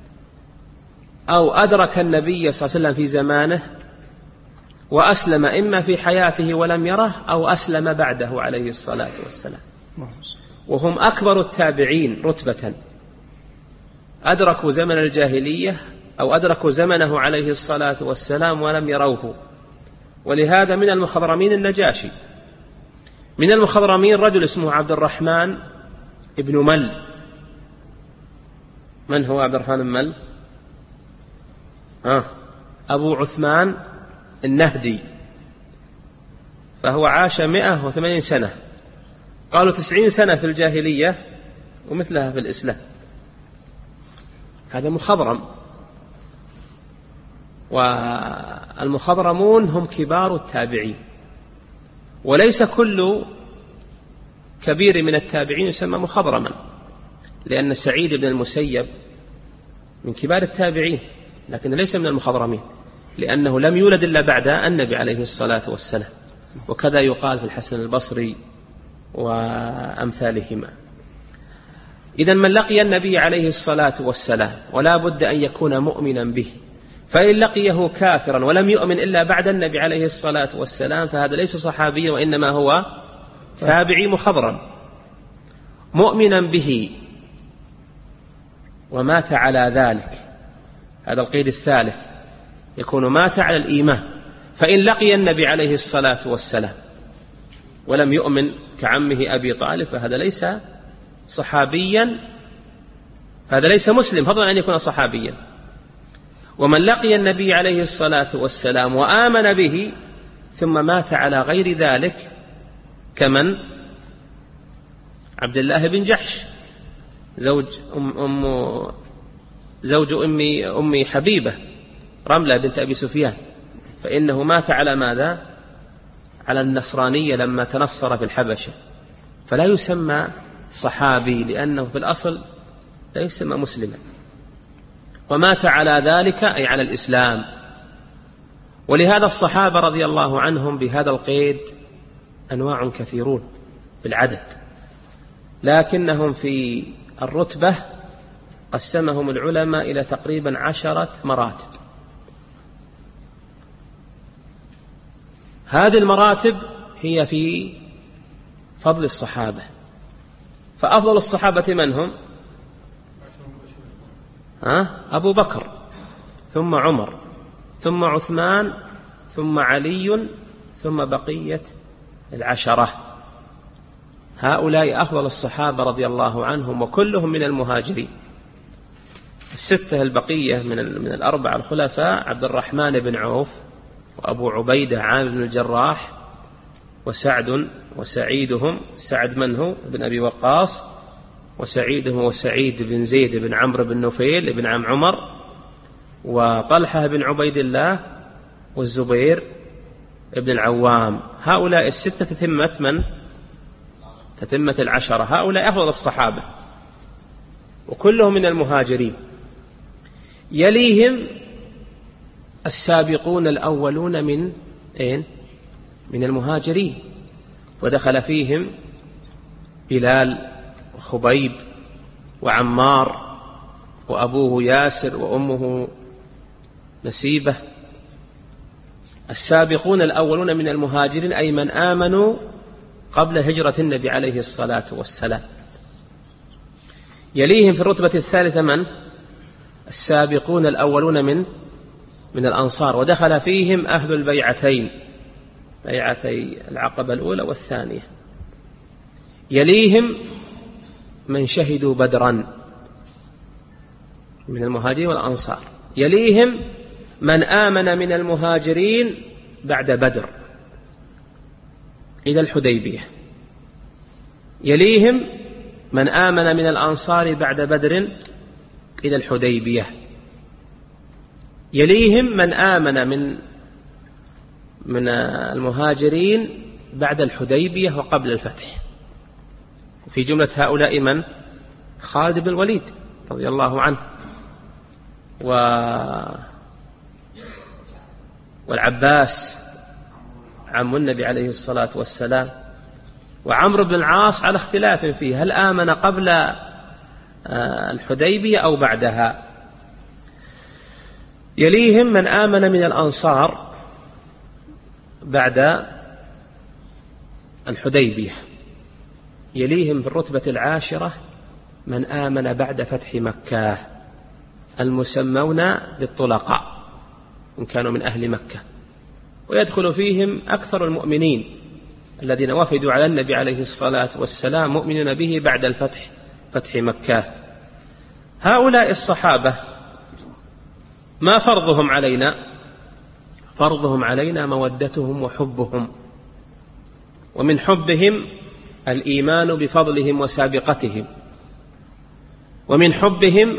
أو أدرك النبي صلى الله عليه وسلم في زمانه وأسلم إما في حياته ولم يره أو أسلم بعده عليه الصلاة والسلام، وهم أكبر التابعين رتبة، أدركوا زمن الجاهلية أو أدركوا زمنه عليه الصلاة والسلام ولم يروه. ولهذا من المخضرمين النجاشي، من المخضرمين رجل اسمه عبد الرحمن ابن مل. من هو عبد الرحمن بن مل؟ آه. أبو عثمان النهدي، فهو عاش مئة وثمانين سنة، قالوا تسعين سنة في الجاهلية ومثلها في الإسلام. هذا مخضرم، والمخضرمون هم كبار التابعين، وليس كل كبير من التابعين يسمى مخضرما، لأن سعيد بن المسيب من كبار التابعين لكن ليس من المخضرمين، لأنه لم يولد إلا بعد النبي عليه الصلاة والسلام، وكذا يقال في الحسن البصري وأمثالهما. إذن من لقي النبي عليه الصلاة والسلام ولا بد أن يكون مؤمنا به، فإن لقيه كافرا ولم يؤمن إلا بعد النبي عليه الصلاة والسلام فهذا ليس صحابيا وإنما هو تابعي مخضرم. مؤمنا به ومات على ذلك، هذا القيد الثالث، يكون مات على الإيمان. فإن لقي النبي عليه الصلاة والسلام ولم يؤمن كعمه أبي طالب فهذا ليس صحابيا، هذا ليس مسلم فضلا أن يكون صحابيا. ومن لقي النبي عليه الصلاة والسلام وآمن به ثم مات على غير ذلك كمن عبد الله بن جحش زوج أم, أم زوج أمي, أمي حبيبة رملة بنت أبي سفيان، فإنه مات على ماذا؟ على النصرانية لما تنصر في الحبشة، فلا يسمى صحابي لأنه في الأصل لا يسمى مسلما. ومات على ذلك أي على الإسلام. ولهذا الصحابة رضي الله عنهم بهذا القيد أنواع كثيرون بالعدد، لكنهم في الرتبة قسمهم العلماء إلى تقريبا عشرة مراتب. هذه المراتب هي في فضل الصحابة، فأفضل الصحابة من هم؟ ها؟ أبو بكر ثم عمر ثم عثمان ثم علي ثم بقية العشرة. هؤلاء أفضل الصحابة رضي الله عنهم، وكلهم من المهاجرين. الستة البقية من من الأربعة الخلفاء عبد الرحمن بن عوف وأبو عبيدة عامر بن الجراح وسعد وسعيدهم، سعد من هو؟ بن أبي وقاص، وسعيدهم وسعيد بن زيد بن عمرو بن نفيل بن عم عمر، وطلحة بن عبيد الله، والزبير بن العوام. هؤلاء الستة تتمة من؟ تتمة العشرة. هؤلاء أفضل الصحابة وكلهم من المهاجرين. يليهم السابقون الأولون من أين؟ من المهاجرين، ودخل فيهم بلال وخبيب وعمار وأبوه ياسر وأمه نسيبة. السابقون الأولون من المهاجرين أي من آمنوا قبل هجرة النبي عليه الصلاة والسلام. يليهم في الرتبة الثالثة من؟ السابقون الأولون من من الأنصار، ودخل فيهم أهل البيعتين، بيعتي العقبة الأولى والثانية. يليهم من شهدوا بدرا من المهاجرين والأنصار. يليهم من آمن من المهاجرين بعد بدر إلى الحديبية. يليهم من آمن من الأنصار بعد بدر إلى الحديبية. يليهم من آمن من من المهاجرين بعد الحديبية وقبل الفتح. في جملة هؤلاء من؟ خالد بن الوليد رضي الله عنه، و والعباس عم النبي عليه الصلاة والسلام، وعمرو بن العاص على اختلاف فيه، هل آمن قبل الحديبية أو بعدها. يليهم من آمن من الأنصار بعد الحديبية. يليهم في الرتبة العاشرة من آمن بعد فتح مكة، المسمون بالطلقاء إن كانوا من أهل مكة، ويدخل فيهم أكثر المؤمنين الذين وفدوا على النبي عليه الصلاة والسلام مؤمنين به بعد الفتح، فتح مكة. هؤلاء الصحابة ما فرضهم علينا؟ فرضهم علينا مودتهم وحبهم، ومن حبهم الإيمان بفضلهم وسابقتهم، ومن حبهم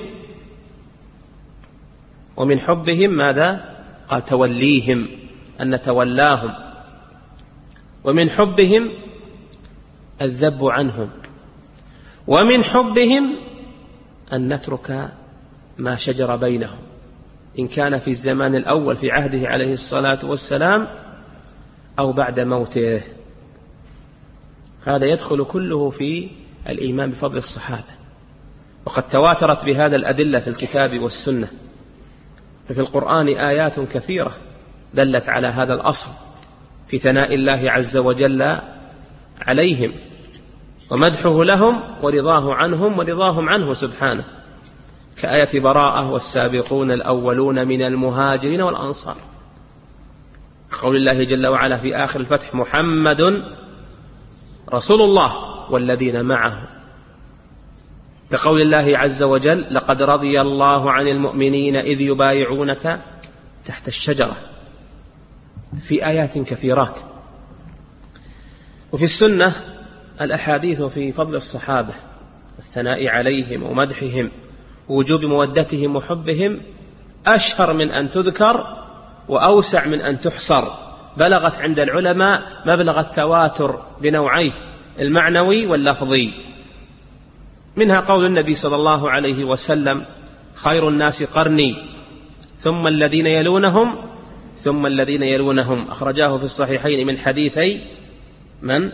ومن حبهم ماذا؟ قال توليهم، أن نتولاهم، ومن حبهم الذب عنهم، ومن حبهم أن نترك ما شجر بينهم إن كان في الزمان الأول في عهده عليه الصلاة والسلام أو بعد موته. هذا يدخل كله في الإيمان بفضل الصحابة، وقد تواترت بهذا الأدلة في الكتاب والسنة، ففي القرآن آيات كثيرة دلت على هذا الأصل في ثناء الله عز وجل عليهم ومدحه لهم ورضاه عنهم ورضاهم عنه سبحانه، كآية براءة والسابقون الأولون من المهاجرين والأنصار، قول الله جل وعلا في آخر الفتح محمد رسول الله والذين معه، كقول الله عز وجل لقد رضي الله عن المؤمنين إذ يبايعونك تحت الشجرة، في آيات كثيرات. وفي السنة الأحاديث في فضل الصحابة والثناء عليهم ومدحهم ووجوب مودتهم وحبهم أشهر من أن تذكر وأوسع من أن تحصر، بلغت عند العلماء مبلغ التواتر بنوعيه المعنوي واللفظي. منها قول النبي صلى الله عليه وسلم خير الناس قرني ثم الذين يلونهم ثم الذين يلونهم، أخرجاه في الصحيحين من حديثي من؟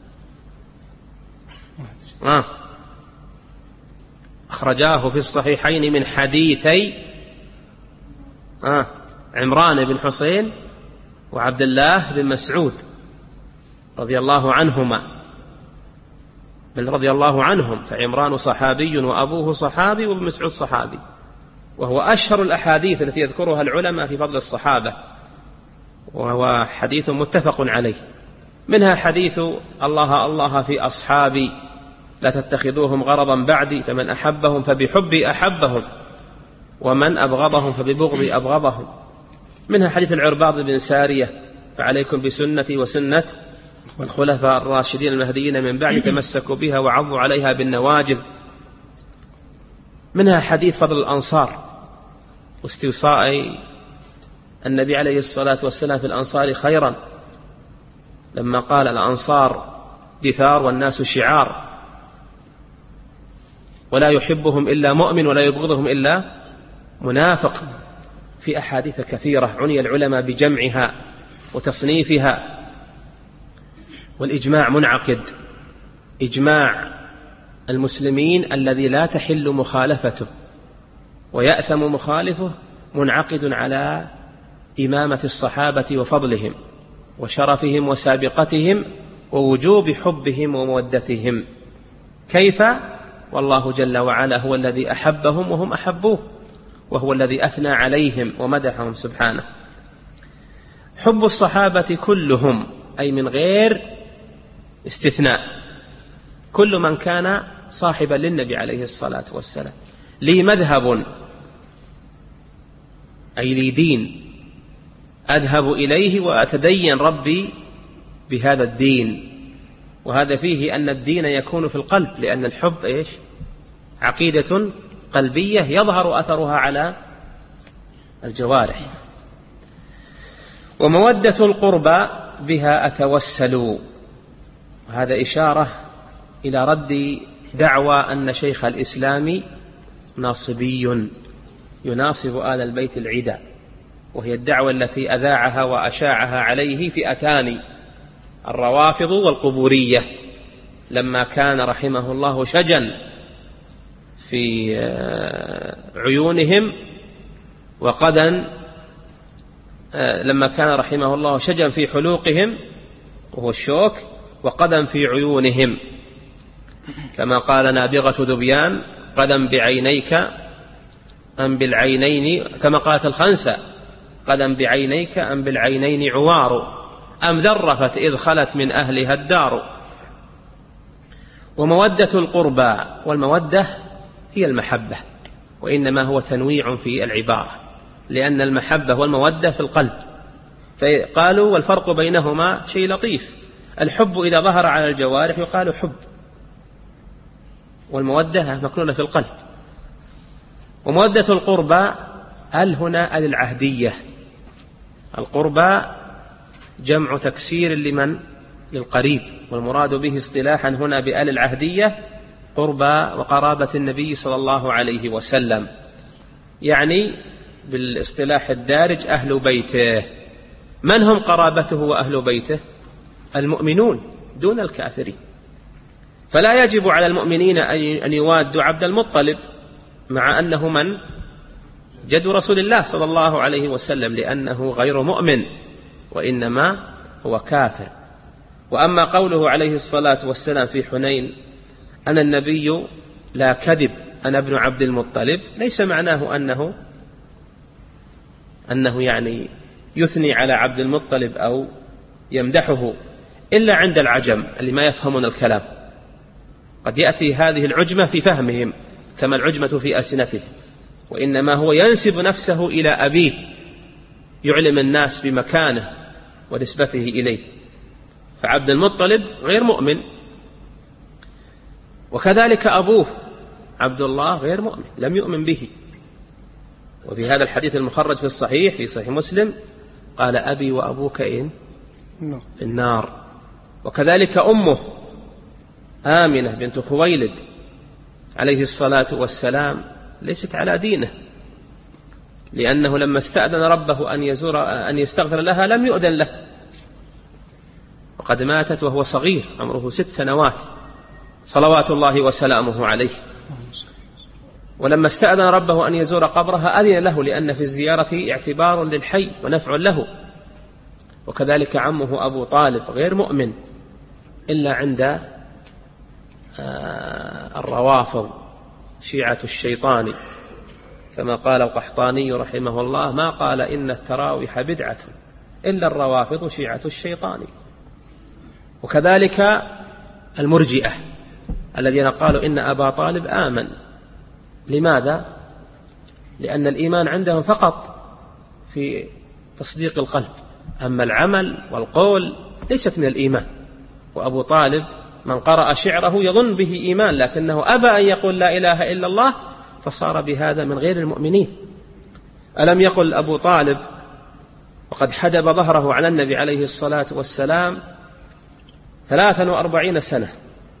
آه. أخرجاه في الصحيحين من حديثي آه. عمران بن حسين وعبد الله بن مسعود رضي الله عنهما، بل رضي الله عنهم، فعمران صحابي وأبوه صحابي وابن مسعود صحابي، وهو أشهر الأحاديث التي يذكرها العلماء في فضل الصحابة، وهو حديث متفق عليه. منها حديث الله الله في أصحابي لا تتخذوهم غرضا بعدي، فمن أحبهم فبحبي أحبهم ومن أبغضهم فببغضي أبغضهم. منها حديث العرباض بن سارية فعليكم بسنتي وسنة الخلفاء الراشدين المهديين من بعد تمسكوا بها وعضوا عليها بالنواجذ. منها حديث فضل الأنصار واستوصاء النبي عليه الصلاة والسلام في الأنصار خيرا، لما قال الأنصار دثار والناس شعار، ولا يحبهم إلا مؤمن ولا يبغضهم إلا منافق. في أحاديث كثيرة عني العلماء بجمعها وتصنيفها، والإجماع منعقد، إجماع المسلمين الذي لا تحل مخالفته ويأثم مخالفه، منعقد على إمامة الصحابة وفضلهم وشرفهم وسابقتهم ووجوب حبهم ومودتهم. كيف؟ والله جل وعلا هو الذي أحبهم وهم أحبوه، وهو الذي أثنى عليهم ومدحهم سبحانه. حب الصحابة كلهم، أي من غير استثناء، كل من كان صاحبا للنبي عليه الصلاة والسلام. لي مذهب أي لي دين أذهب إليه وأتدين ربي بهذا الدين، وهذا فيه أن الدين يكون في القلب، لأن الحب إيش؟ عقيدة قلبية يظهر أثرها على الجوارح. ومودة القربى بها أتوسل، هذا إشارة إلى رد دعوى أن شيخ الإسلام ناصبي يناصب آل البيت العدا، وهي الدعوة التي أذاعها وأشاعها عليه فئتان، الروافض والقبورية، لما كان رحمه الله شجا في عيونهم وقدا لما كان رحمه الله شجا في حلوقهم وهو الشوك، وقدا في عيونهم، كما قال نابغة ذبيان: قدم بعينيك أم بالعينين، كما قالت الخنسة: قدم بعينيك أم بالعينين عوار، أم ذرفت إذ خلت من أهلها الدار. ومودة القربى، والمودة هي المحبة، وإنما هو تنويع في العبارة، لأن المحبة والمودة في القلب، فقالوا والفرق بينهما شيء لطيف، الحب إذا ظهر على الجوارح يقال حب، والمودة مكنونة في القلب. ومودة القربى ال هنا ال العهدية، القربى جمع تكسير لمن؟ للقريب، والمراد به اصطلاحا هنا بآل العهدية قربى وقرابة النبي صلى الله عليه وسلم، يعني بالاصطلاح الدارج أهل بيته. من هم قرابته وأهل بيته؟ المؤمنون دون الكافرين، فلا يجب على المؤمنين أن يوادوا عبد المطلب مع أنه من؟ جد رسول الله صلى الله عليه وسلم، لأنه غير مؤمن وإنما هو كافر. وأما قوله عليه الصلاة والسلام في حنين: أنا النبي لا كذب أنا ابن عبد المطلب، ليس معناه أنه أنه يعني يثني على عبد المطلب أو يمدحه، إلا عند العجم اللي ما يفهمون الكلام، قد يأتي هذه العجمة في فهمهم كما العجمة في ألسنتهم، وإنما هو ينسب نفسه إلى أبيه، يعلم الناس بمكانه ونسبته إليه، فعبد المطلب غير مؤمن، وكذلك أبوه عبد الله غير مؤمن، لم يؤمن به. وفي هذا الحديث المخرج في الصحيح في صحيح مسلم قال: أبي وأبوك إن في النار. وكذلك أمه آمنة بنت خويلد عليه الصلاة والسلام ليست على دينه، لأنه لما استأذن ربه أن يزور أن يستغفر لها لم يؤذن له، وقد ماتت وهو صغير عمره ست سنوات صلوات الله وسلامه عليه. ولما استأذن ربه أن يزور قبرها أذن له، لأن في الزيارة اعتبار للحي ونفع له. وكذلك عمه أبو طالب غير مؤمن إلا عند الروافض شيعة الشيطان، كما قال القحطاني رحمه الله: ما قال إن التراويح بدعة إلا الروافض شيعة الشيطان. وكذلك المرجئة الذين قالوا إن أبا طالب آمن. لماذا؟ لأن الإيمان عندهم فقط في تصديق القلب، أما العمل والقول ليست من الإيمان. وأبو طالب من قرأ شعره يظن به إيمان، لكنه أبى أن يقول لا إله إلا الله، فصار بهذا من غير المؤمنين. ألم يقل أبو طالب وقد حدب ظهره على النبي عليه الصلاة والسلام ثلاثا وأربعين سنة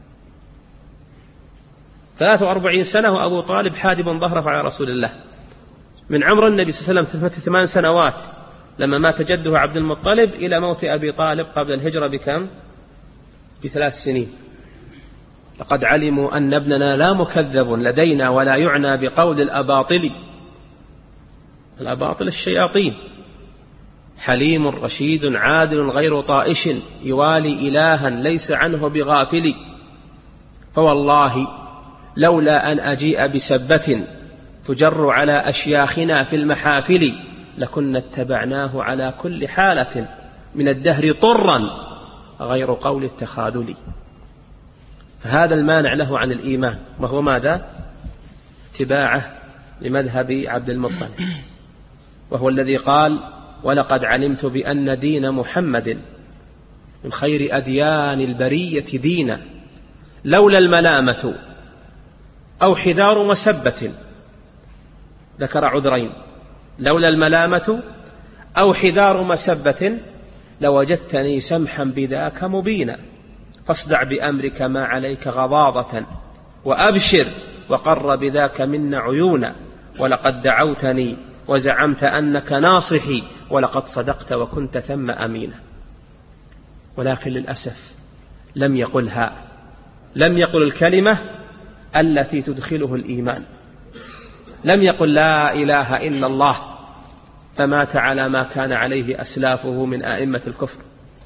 ثلاث وأربعين سنة وأبو طالب حادب ظهره على رسول الله، من عمر النبي صلى الله عليه وسلم ثمان سنوات لما مات جده عبد المطلب إلى موت أبي طالب قبل الهجرة بكم؟ بثلاث سنين. لقد علموا أن ابننا لا مكذب لدينا ولا يعنى بقول الأباطل. الأباطل الشياطين. حليم رشيد عادل غير طائش يوالي إلها ليس عنه بغافل. فوالله لولا أن أجيء بسبة تجر على أشياخنا في المحافل لكنا اتبعناه على كل حالة من الدهر طرا غير قول التخاذل. فهذا المانع له عن الإيمان، وهو ماذا؟ اتباعه لمذهب عبد المطلب، وهو الذي قال: ولقد علمت بأن دين محمد من خير أديان البرية دينا لولا الملامة أو حذار مسبة. ذكر عذرين: لولا الملامة أو حذار مسبة لوجدتني سمحا بذاك مبينا، فاصدع بأمرك ما عليك غضاضة وأبشر وقر بذاك منا عيونا، ولقد دعوتني وزعمت أنك ناصحي ولقد صدقت وكنت ثم أمينا. ولكن للأسف لم يقلها، لم يقل الكلمة التي تدخله الإيمان، لم يقل لا إله إلا الله، فمات على ما كان عليه أسلافه من آئمة الكفر.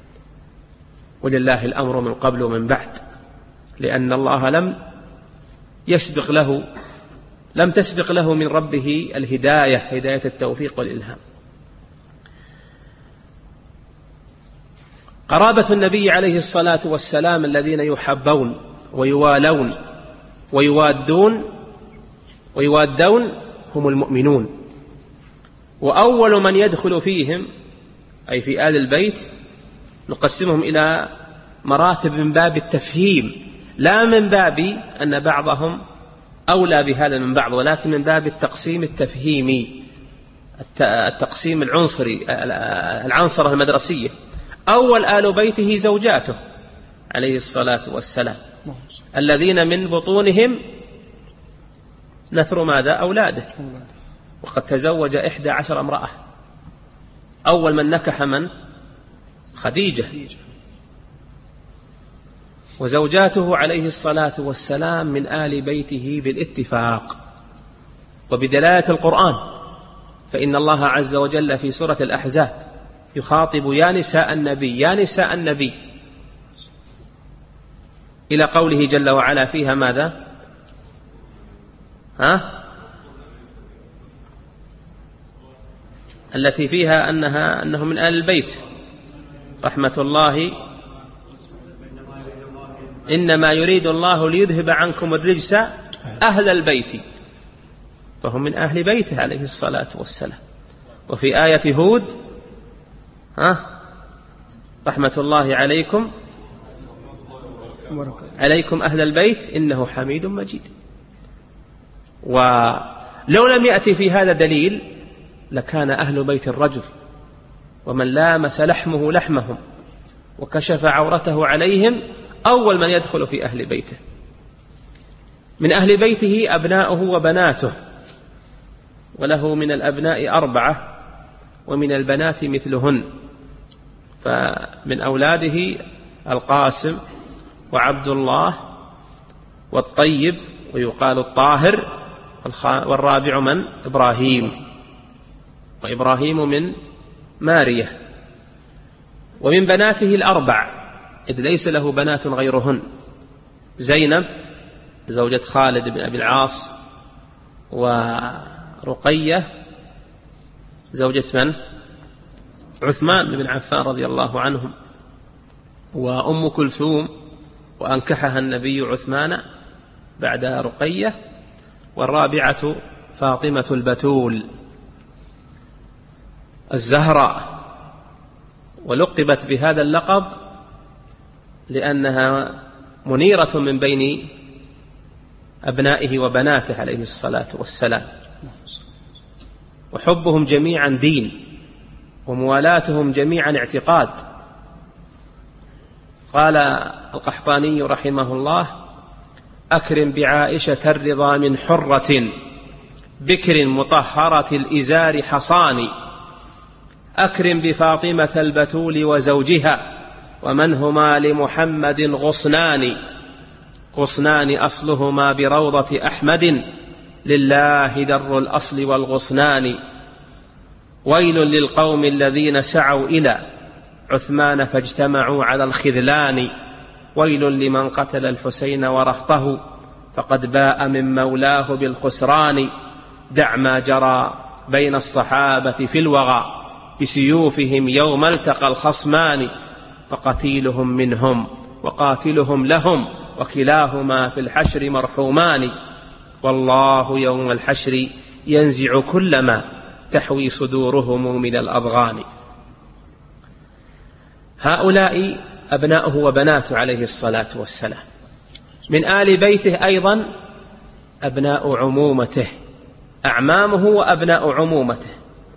ولله الأمر من قبل ومن بعد، لأن الله لم يسبق له لم تسبق له من ربه الهداية، هداية التوفيق والإلهام. قرابة النبي عليه الصلاة والسلام الذين يحبون ويوالون ويوادون ويوادون هم المؤمنون، وأول من يدخل فيهم أي في آل البيت نقسمهم إلى مراتب من باب التفهيم، لا من باب أن بعضهم أولى بهذا من بعض، ولكن من باب التقسيم التفهيمي، التقسيم العنصري، العنصرة المدرسية. أول آل بيته زوجاته عليه الصلاة والسلام الذين من بطونهم نثر ماذا؟ أولاده، وقد تزوج إحدى عشر امرأة. أول من نكح من؟ خديجة. وزوجاته عليه الصلاة والسلام من آل بيته بالاتفاق وبدلالة القرآن، فإن الله عز وجل في سورة الأحزاب يخاطب يا نساء النبي يا نساء النبي إلى قوله جل وعلا فيها ماذا؟ ها؟ التي فيها أنها أنه من آل البيت رحمة الله، إنما يريد الله ليذهب عنكم الرجس أهل البيت، فهم من أهل بيته عليه الصلاة والسلام. وفي آية هود ها رحمة الله عليكم عليكم أهل البيت إنه حميد مجيد. ولو لم يأتي في هذا دليل لكان أهل بيت الرجل ومن لامس لحمه لحمهم وكشف عورته عليهم أول من يدخل في أهل بيته. من أهل بيته أبناؤه وبناته، وله من الأبناء أربعة ومن البنات مثلهن، فمن أولاده القاسم وعبد الله والطيب ويقال الطاهر، والرابع من؟ إبراهيم، وإبراهيم من مارية. ومن بناته الأربع إذ ليس له بنات غيرهن: زينب زوجة خالد بن أبي العاص، ورقية زوجة من؟ عثمان بن عفان رضي الله عنهم، وأم كلثوم وأنكحها النبي عثمان بعد رقية، والرابعة فاطمة البتول الزهراء، ولقبت بهذا اللقب لأنها منيرة من بين أبنائه وبناته عليه الصلاة والسلام. وحبهم جميعا دين، وموالاتهم جميعا اعتقاد. قال القحطاني رحمه الله: أكرم بعائشة الرضا من حرة بكر مطهرة الإزار حصان، أكرم بفاطمة البتول وزوجها ومن هما لمحمد غصنان، غصنان أصلهما بروضة أحمد لله در الأصل والغصنان. ويل للقوم الذين سعوا إلى عثمان فاجتمعوا على الخذلان، ويل لمن قتل الحسين ورهطه فقد باء من مولاه بالخسران. دع ما جرى بين الصحابة في الوغى بسيوفهم يوم التقى الخصمان، فقتيلهم منهم وقاتلهم لهم وكلاهما في الحشر مرحومان. والله يوم الحشر ينزع كل ما تحوي صدورهم من الأضغان. هؤلاء أبناؤه وبناته عليه الصلاة والسلام. من آل بيته أيضا أبناء عمومته، أعمامه وأبناء عمومته،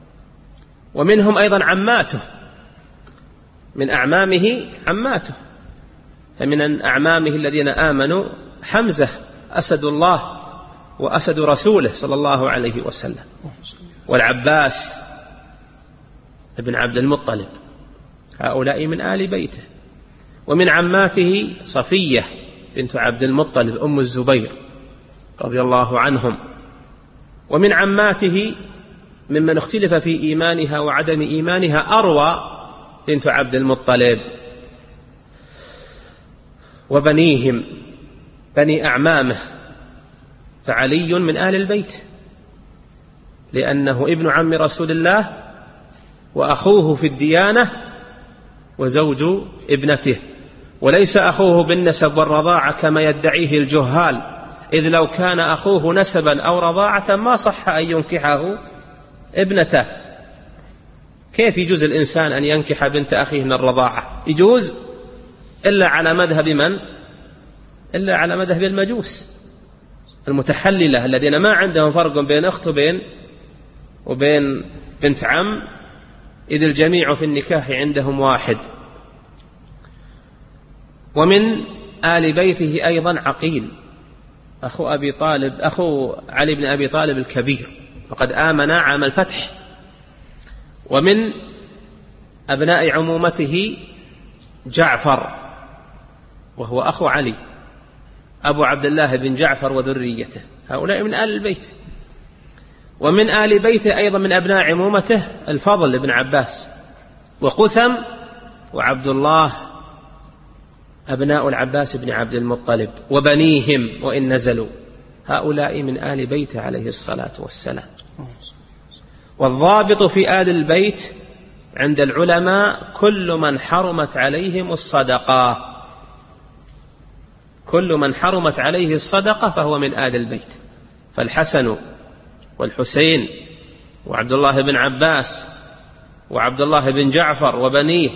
ومنهم أيضا عماته، من أعمامه عماته، فمن أعمامه الذين آمنوا حمزة أسد الله وأسد رسوله صلى الله عليه وسلم، والعباس ابن عبد المطلب، هؤلاء من آل بيته. ومن عماته صفية بنت عبد المطلب أم الزبير رضي الله عنهم. ومن عماته ممن اختلف في إيمانها وعدم إيمانها أروى بنت عبد المطلب وبنيهم بني أعمامه، فعلي من آل البيت لأنه ابن عم رسول الله وأخوه في الديانة وزوج ابنته، وليس أخوه بالنسب والرضاعة كما يدعيه الجهال، إذ لو كان أخوه نسبا أو رضاعة ما صح أن ينكحه ابنته. كيف يجوز الإنسان أن ينكح بنت أخيه من الرضاعة؟ يجوز إلا على مذهب من؟ إلا على مذهب المجوس المتحللة الذين ما عندهم فرق بين أخت وبين وبين بنت عم، إذ الجميع في النكاح عندهم واحد. ومن آل بيته أيضا عقيل أخو أبي طالب، أخو علي بن أبي طالب الكبير، وقد آمن عام الفتح. ومن أبناء عمومته جعفر وهو أخو علي أبو عبد الله بن جعفر وذريته، هؤلاء من آل البيت. ومن آل بيته أيضا من أبناء عمومته الفضل بن عباس وقثم وعبد الله أبناء العباس بن عبد المطلب وبنيهم وإن نزلوا، هؤلاء من آل بيته عليه الصلاة والسلام. والضابط في آل البيت عند العلماء كل من حرمت عليهم الصدقة، كل من حرمت عليه الصدقة فهو من آل البيت، فالحسن والحسين وعبد الله بن عباس وعبد الله بن جعفر وبنيه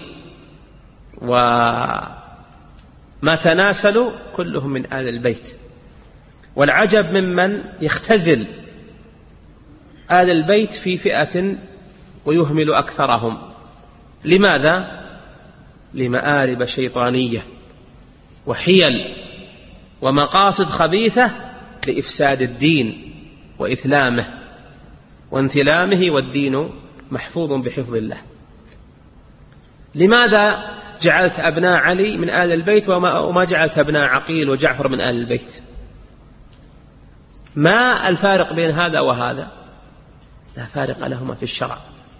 وما تناسلوا كلهم من آل البيت. والعجب ممن يختزل آل البيت في فئة ويهمل أكثرهم. لماذا؟ لمآرب شيطانية وحيل ومقاصد خبيثة لإفساد الدين وإثلامه وانثلامه، والدين محفوظ بحفظ الله. لماذا جعلت أبناء علي من آل البيت وما جعلت أبناء عقيل وجعفر من آل البيت؟ ما الفارق بين هذا وهذا؟ لا فارق لهما في الشرع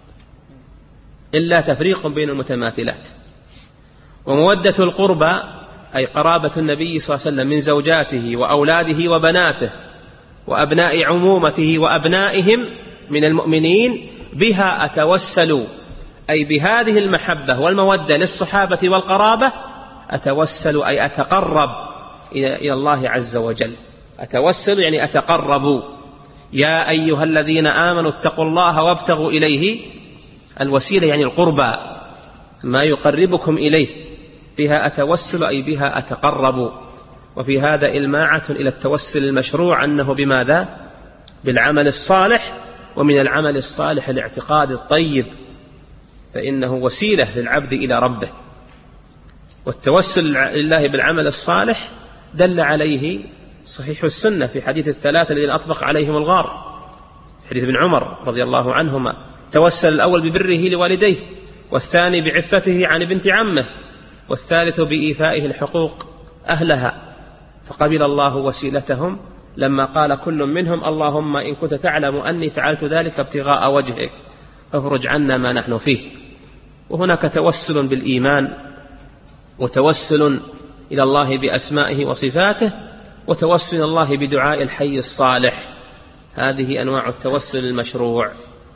إلا تفريق بين المتماثلات. ومودة القربى أي قرابة النبي صلى الله عليه وسلم من زوجاته وأولاده وبناته وأبناء عمومته وأبنائهم من المؤمنين، بها أتوسل، أي بهذه المحبة والمودة للصحابة والقرابة أتوسل، أي أتقرب إلى الله عز وجل. أتوسل يعني أتقرب. يا أيها الذين آمنوا اتقوا الله وابتغوا إليه الوسيلة، يعني القربى ما يقربكم إليه، بها أتوسل أي بها أتقرب. وفي هذا إلماعة إلى التوسل المشروع، أنه بماذا؟ بالعمل الصالح، ومن العمل الصالح الاعتقاد الطيب، فإنه وسيلة للعبد إلى ربه. والتوسل لله بالعمل الصالح دل عليه صحيح السنة في حديث الثلاثة الذين أطبق عليهم الغار، حديث ابن عمر رضي الله عنهما، توسل الأول ببره لوالديه، والثاني بعفته عن بنت عمه، والثالث بإيفائه الحقوق أهلها، فقبل الله وسيلتهم لما قال كل منهم اللهم إن كنت تعلم أني فعلت ذلك ابتغاء وجهك فافرج عنا ما نحن فيه. وهناك توسل بالإيمان، وتوسل إلى الله بأسمائه وصفاته، وتوسل إلى الله بدعاء الحي الصالح. هذه أنواع التوسل المشروع.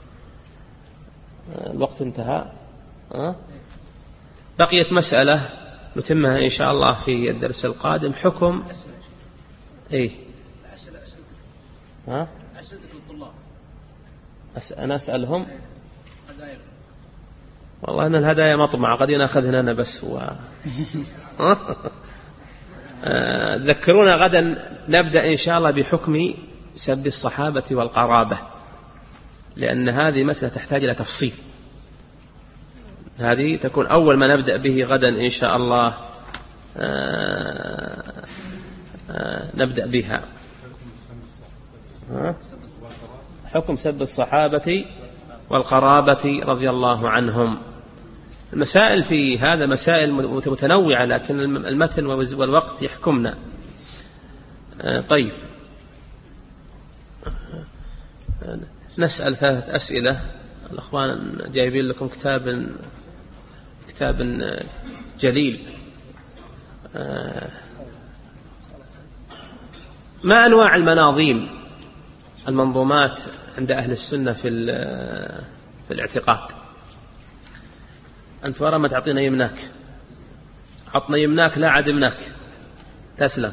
الوقت انتهى. أه؟ بقيت مسألة نتمها إن شاء الله في الدرس القادم. حكم إيه؟ ها؟ أنا أسألهم. والله أن الهدايا مطمع قد نأخذها أنا بس و... ذكرونا غدا نبدأ إن شاء الله بحكم سب الصحابة والقرابة، لأن هذه مسألة تحتاج إلى تفصيل. هذه تكون أول ما نبدأ به غدا إن شاء الله. نبدأ بها. حكم سب الصحابة والقرابة رضي الله عنهم. المسائل في هذا مسائل متنوعة، لكن المتن والوقت يحكمنا. طيب، نسأل ثلاثة أسئلة. الأخوان جايبين لكم كتاب كتاب جليل. ما أنواع المناظيم المنظومات عند أهل السنة في في الاعتقاد؟ أنت ورا ما تعطينا يمناك، عطنا يمناك لا عدمناك. تسلم.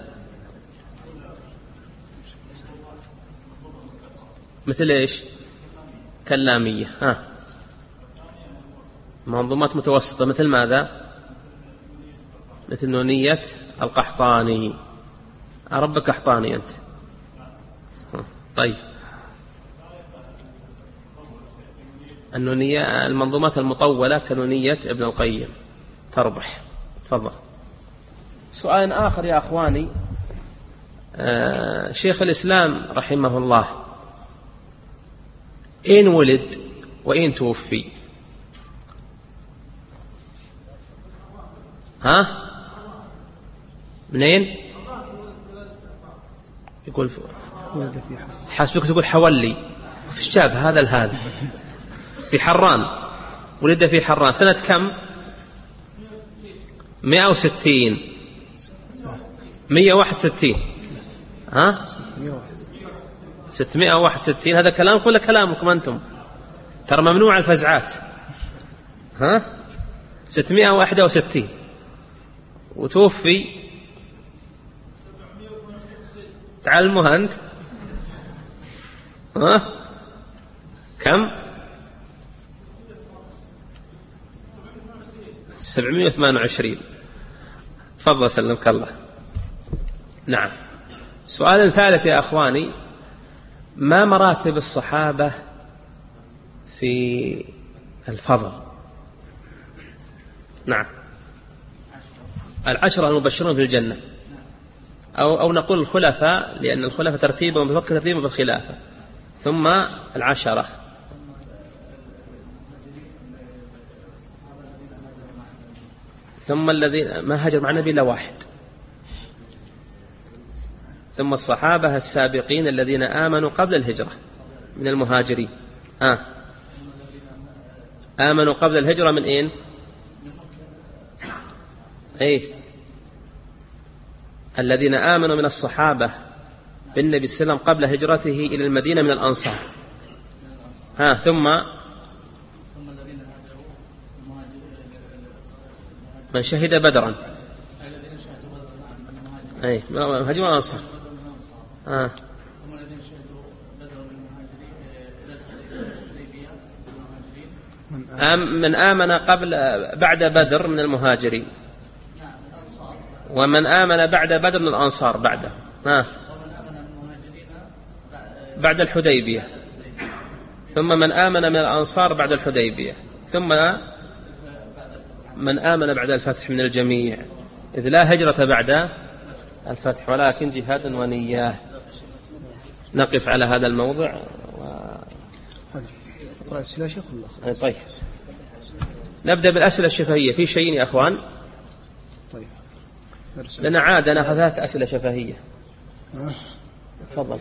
مثل إيش؟ كلامية. ها، منظومات متوسطة مثل ماذا؟ مثل نونية القحطاني. ربك قحطاني أنت. طيب، النونية المنظومات المطولة كنونية ابن القيم تربح. تفضل. سؤال آخر يا أخواني. آه شيخ الإسلام رحمه الله أين ولد وأين توفي؟ ها؟ منين؟ يقول حاسبك تقول حولي. في الشاب هذا لهذا. في حران. ولد في حران سنة كم؟ مئة وستين مئة وواحد وستين. ها؟ ستمائة وواحد وستين. هذا كلامكم ولا كلامكم أنتم؟ ترى ممنوع الفزعات. ها؟ ستمائة وواحد وستين. وتوفي تعلمها أنت. ها؟ كم؟ سبعمائة وثمانية وعشرين. تفضل سلمك الله. نعم. سؤال ثالث يا أخواني. ما مراتب الصحابة في الفضل؟ نعم. العشرة المبشرون في الجنة، أو, أو نقول الخلفاء، لأن الخلفاء ترتيبهم بفقه ترتيبهم بالخلافة، ثم العشرة. ثم الذين ما هاجر مع النبي إلا واحد. ثم الصحابة السابقين الذين آمنوا قبل الهجرة من المهاجرين. آه. آمنوا قبل الهجرة من أين؟ أي الذين آمنوا من الصحابة بالنبي صلى الله عليه وسلم قبل هجرته إلى المدينة من الأنصار. ها. ثم من شهد بدرا. أي هجروا الأنصار. آه. من آمن قبل بعد بدر من المهاجرين، ومن آمن بعد بدر من الأنصار بعده. ها. بعد الحديبية. ثم من آمن من الأنصار بعد الحديبية. ثم من آمن بعد الفتح من الجميع، إذ لا هجرة بعد الفتح ولكن جهاد ونياه. نقف على هذا الموضع و... طيب، نبدأ بالأسئلة الشفهية. في شيء يا أخوان؟ طيب، لنا عادة نأخذ ثلاث أسئلة شفهية. تفضل.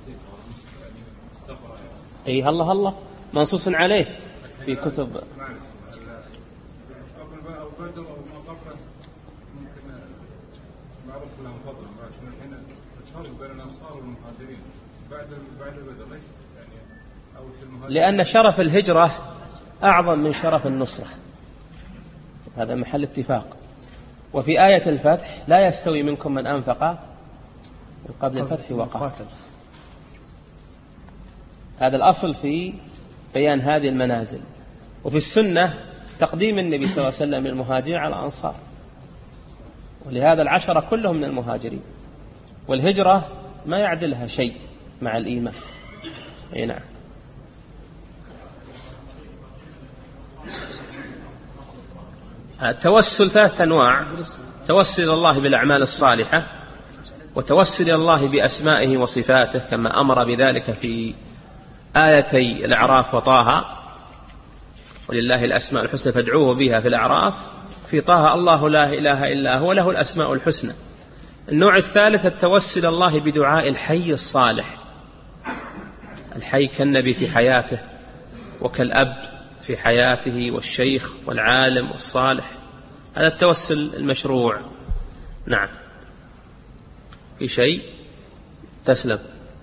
أي الله الله منصوص عليه في كتب. لأن شرف الهجرة أعظم من شرف النصرة، هذا محل اتفاق. وفي آية الفتح لا يستوي منكم من أنفق قبل الفتح وقاتل. هذا الأصل في بيان هذه المنازل. وفي السنة تقديم النبي صلى الله عليه وسلم للمهاجرين على الأنصار، ولهذا العشرة كلهم من المهاجرين. والهجرة ما يعدلها شيء مع الإيمان. أي نعم. التوسل ثلاثة أنواع: توسل إلى الله بالأعمال الصالحة، وتوسل إلى الله بأسمائه وصفاته كما أمر بذلك في آيتي الأعراف وطه، ولله الأسماء الحسنى فادعوه بها في الأعراف. في طه الله لا إله إلا هو له الأسماء الحسنى. النوع الثالث التوسل إلى الله بدعاء الحي الصالح، الحي كالنبي في حياته وكالأب في حياته والشيخ والعالم والصالح، هذا التوسل المشروع. نعم. في شيء؟ تسلم.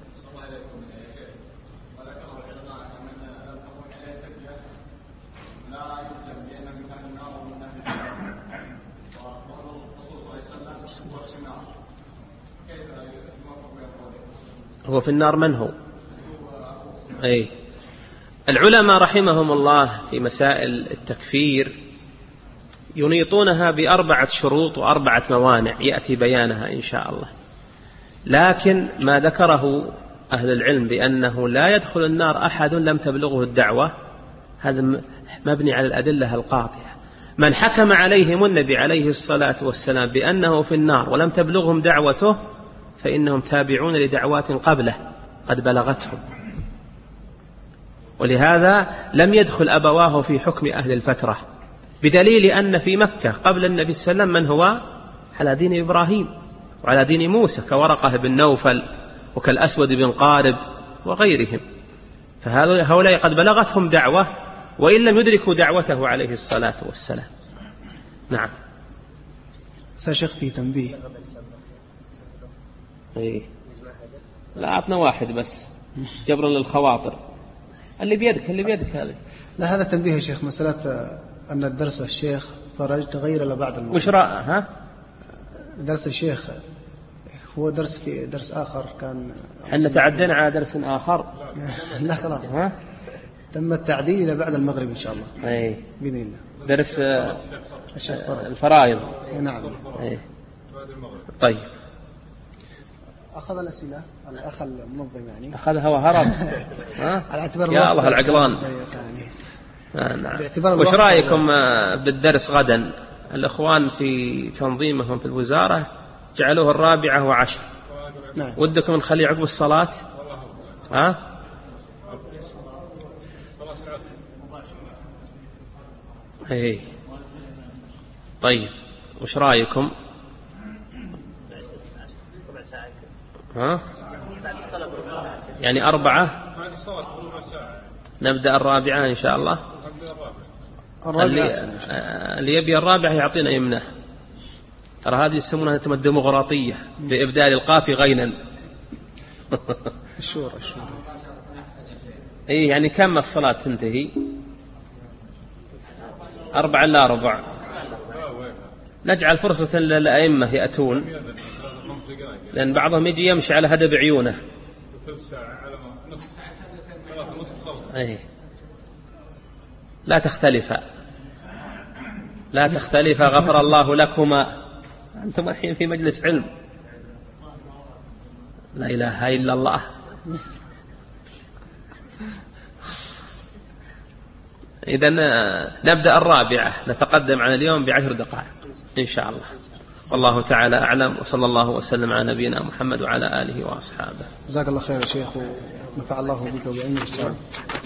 هو في النار من هو؟ أي العلماء رحمهم الله في مسائل التكفير ينيطونها بأربعة شروط وأربعة موانع يأتي بيانها إن شاء الله. لكن ما ذكره أهل العلم بأنه لا يدخل النار أحد لم تبلغه الدعوة، هذا مبني على الأدلة القاطعة. من حكم عليهم النبي عليه الصلاة والسلام بأنه في النار ولم تبلغهم دعوته فإنهم تابعون لدعوات قبله قد بلغتهم، ولهذا لم يدخل أبواه في حكم أهل الفترة، بدليل أن في مكة قبل النبي صلى الله عليه وسلم من هو على دين إبراهيم وعلى دين موسى كورقة بن نوفل وكالأسود بن قارب وغيرهم، فهؤلاء قد بلغتهم دعوة وإن لم يدركوا دعوته عليه الصلاة والسلام. نعم. سأشيخ في تنبيه. إيه. لا أعطنا واحد بس جبرا للخواطر. اللي بيدك اللي بيدك هذا. لا هذا تنبيه يا شيخ، مسألة أن الدرس الشيخ فرج تغير لبعض الموضوع. وش رأى ها؟ درس الشيخ هو درس في درس آخر كان. حنا تعدينا على درس آخر. لا خلاص. ها؟ تم التعديل إلى بعد المغرب إن شاء الله. أي. بإذن الله. درس الفرائض. نعم. أي. طيب. أخذ الأسئلة الأخ المنظم يعني. أخذها وهرب. ها؟ على اعتبار يا الله العقلان. يعني. نعم. وش رأيكم بالدرس غدا؟ الإخوان في تنظيمهم في الوزارة جعلوه الرابعة وعشر. نعم. ودكم نخليه عقب الصلاة؟ ها؟ اي. طيب وش رأيكم؟ ها؟ يعني أربعة نبدأ الرابعة إن شاء الله. اللي, اللي يبي الرابعة يعطينا يمنه، ترى هذه يسمونها الديمقراطية بإبدال القافي غينا. الشورى الشورى. إيه يعني كم الصلاة تنتهي؟ أربعة إلا ربع. نجعل فرصة للأئمة يأتون، لأن بعضهم يجي يمشي على هدب عيونه. أيه. لا تختلفا لا تختلفا غفر الله لكما، أنتم الحين في مجلس علم. لا إله إلا الله. إذن نبدأ الرابعة، نتقدم عن اليوم بعشر دقائق إن شاء الله. والله تعالى أعلم، وصلى الله وسلم على نبينا محمد وعلى آله وأصحابه. جزاك الله خير يا شيخ، ونفع الله بك وبعلمك إن شاء الله.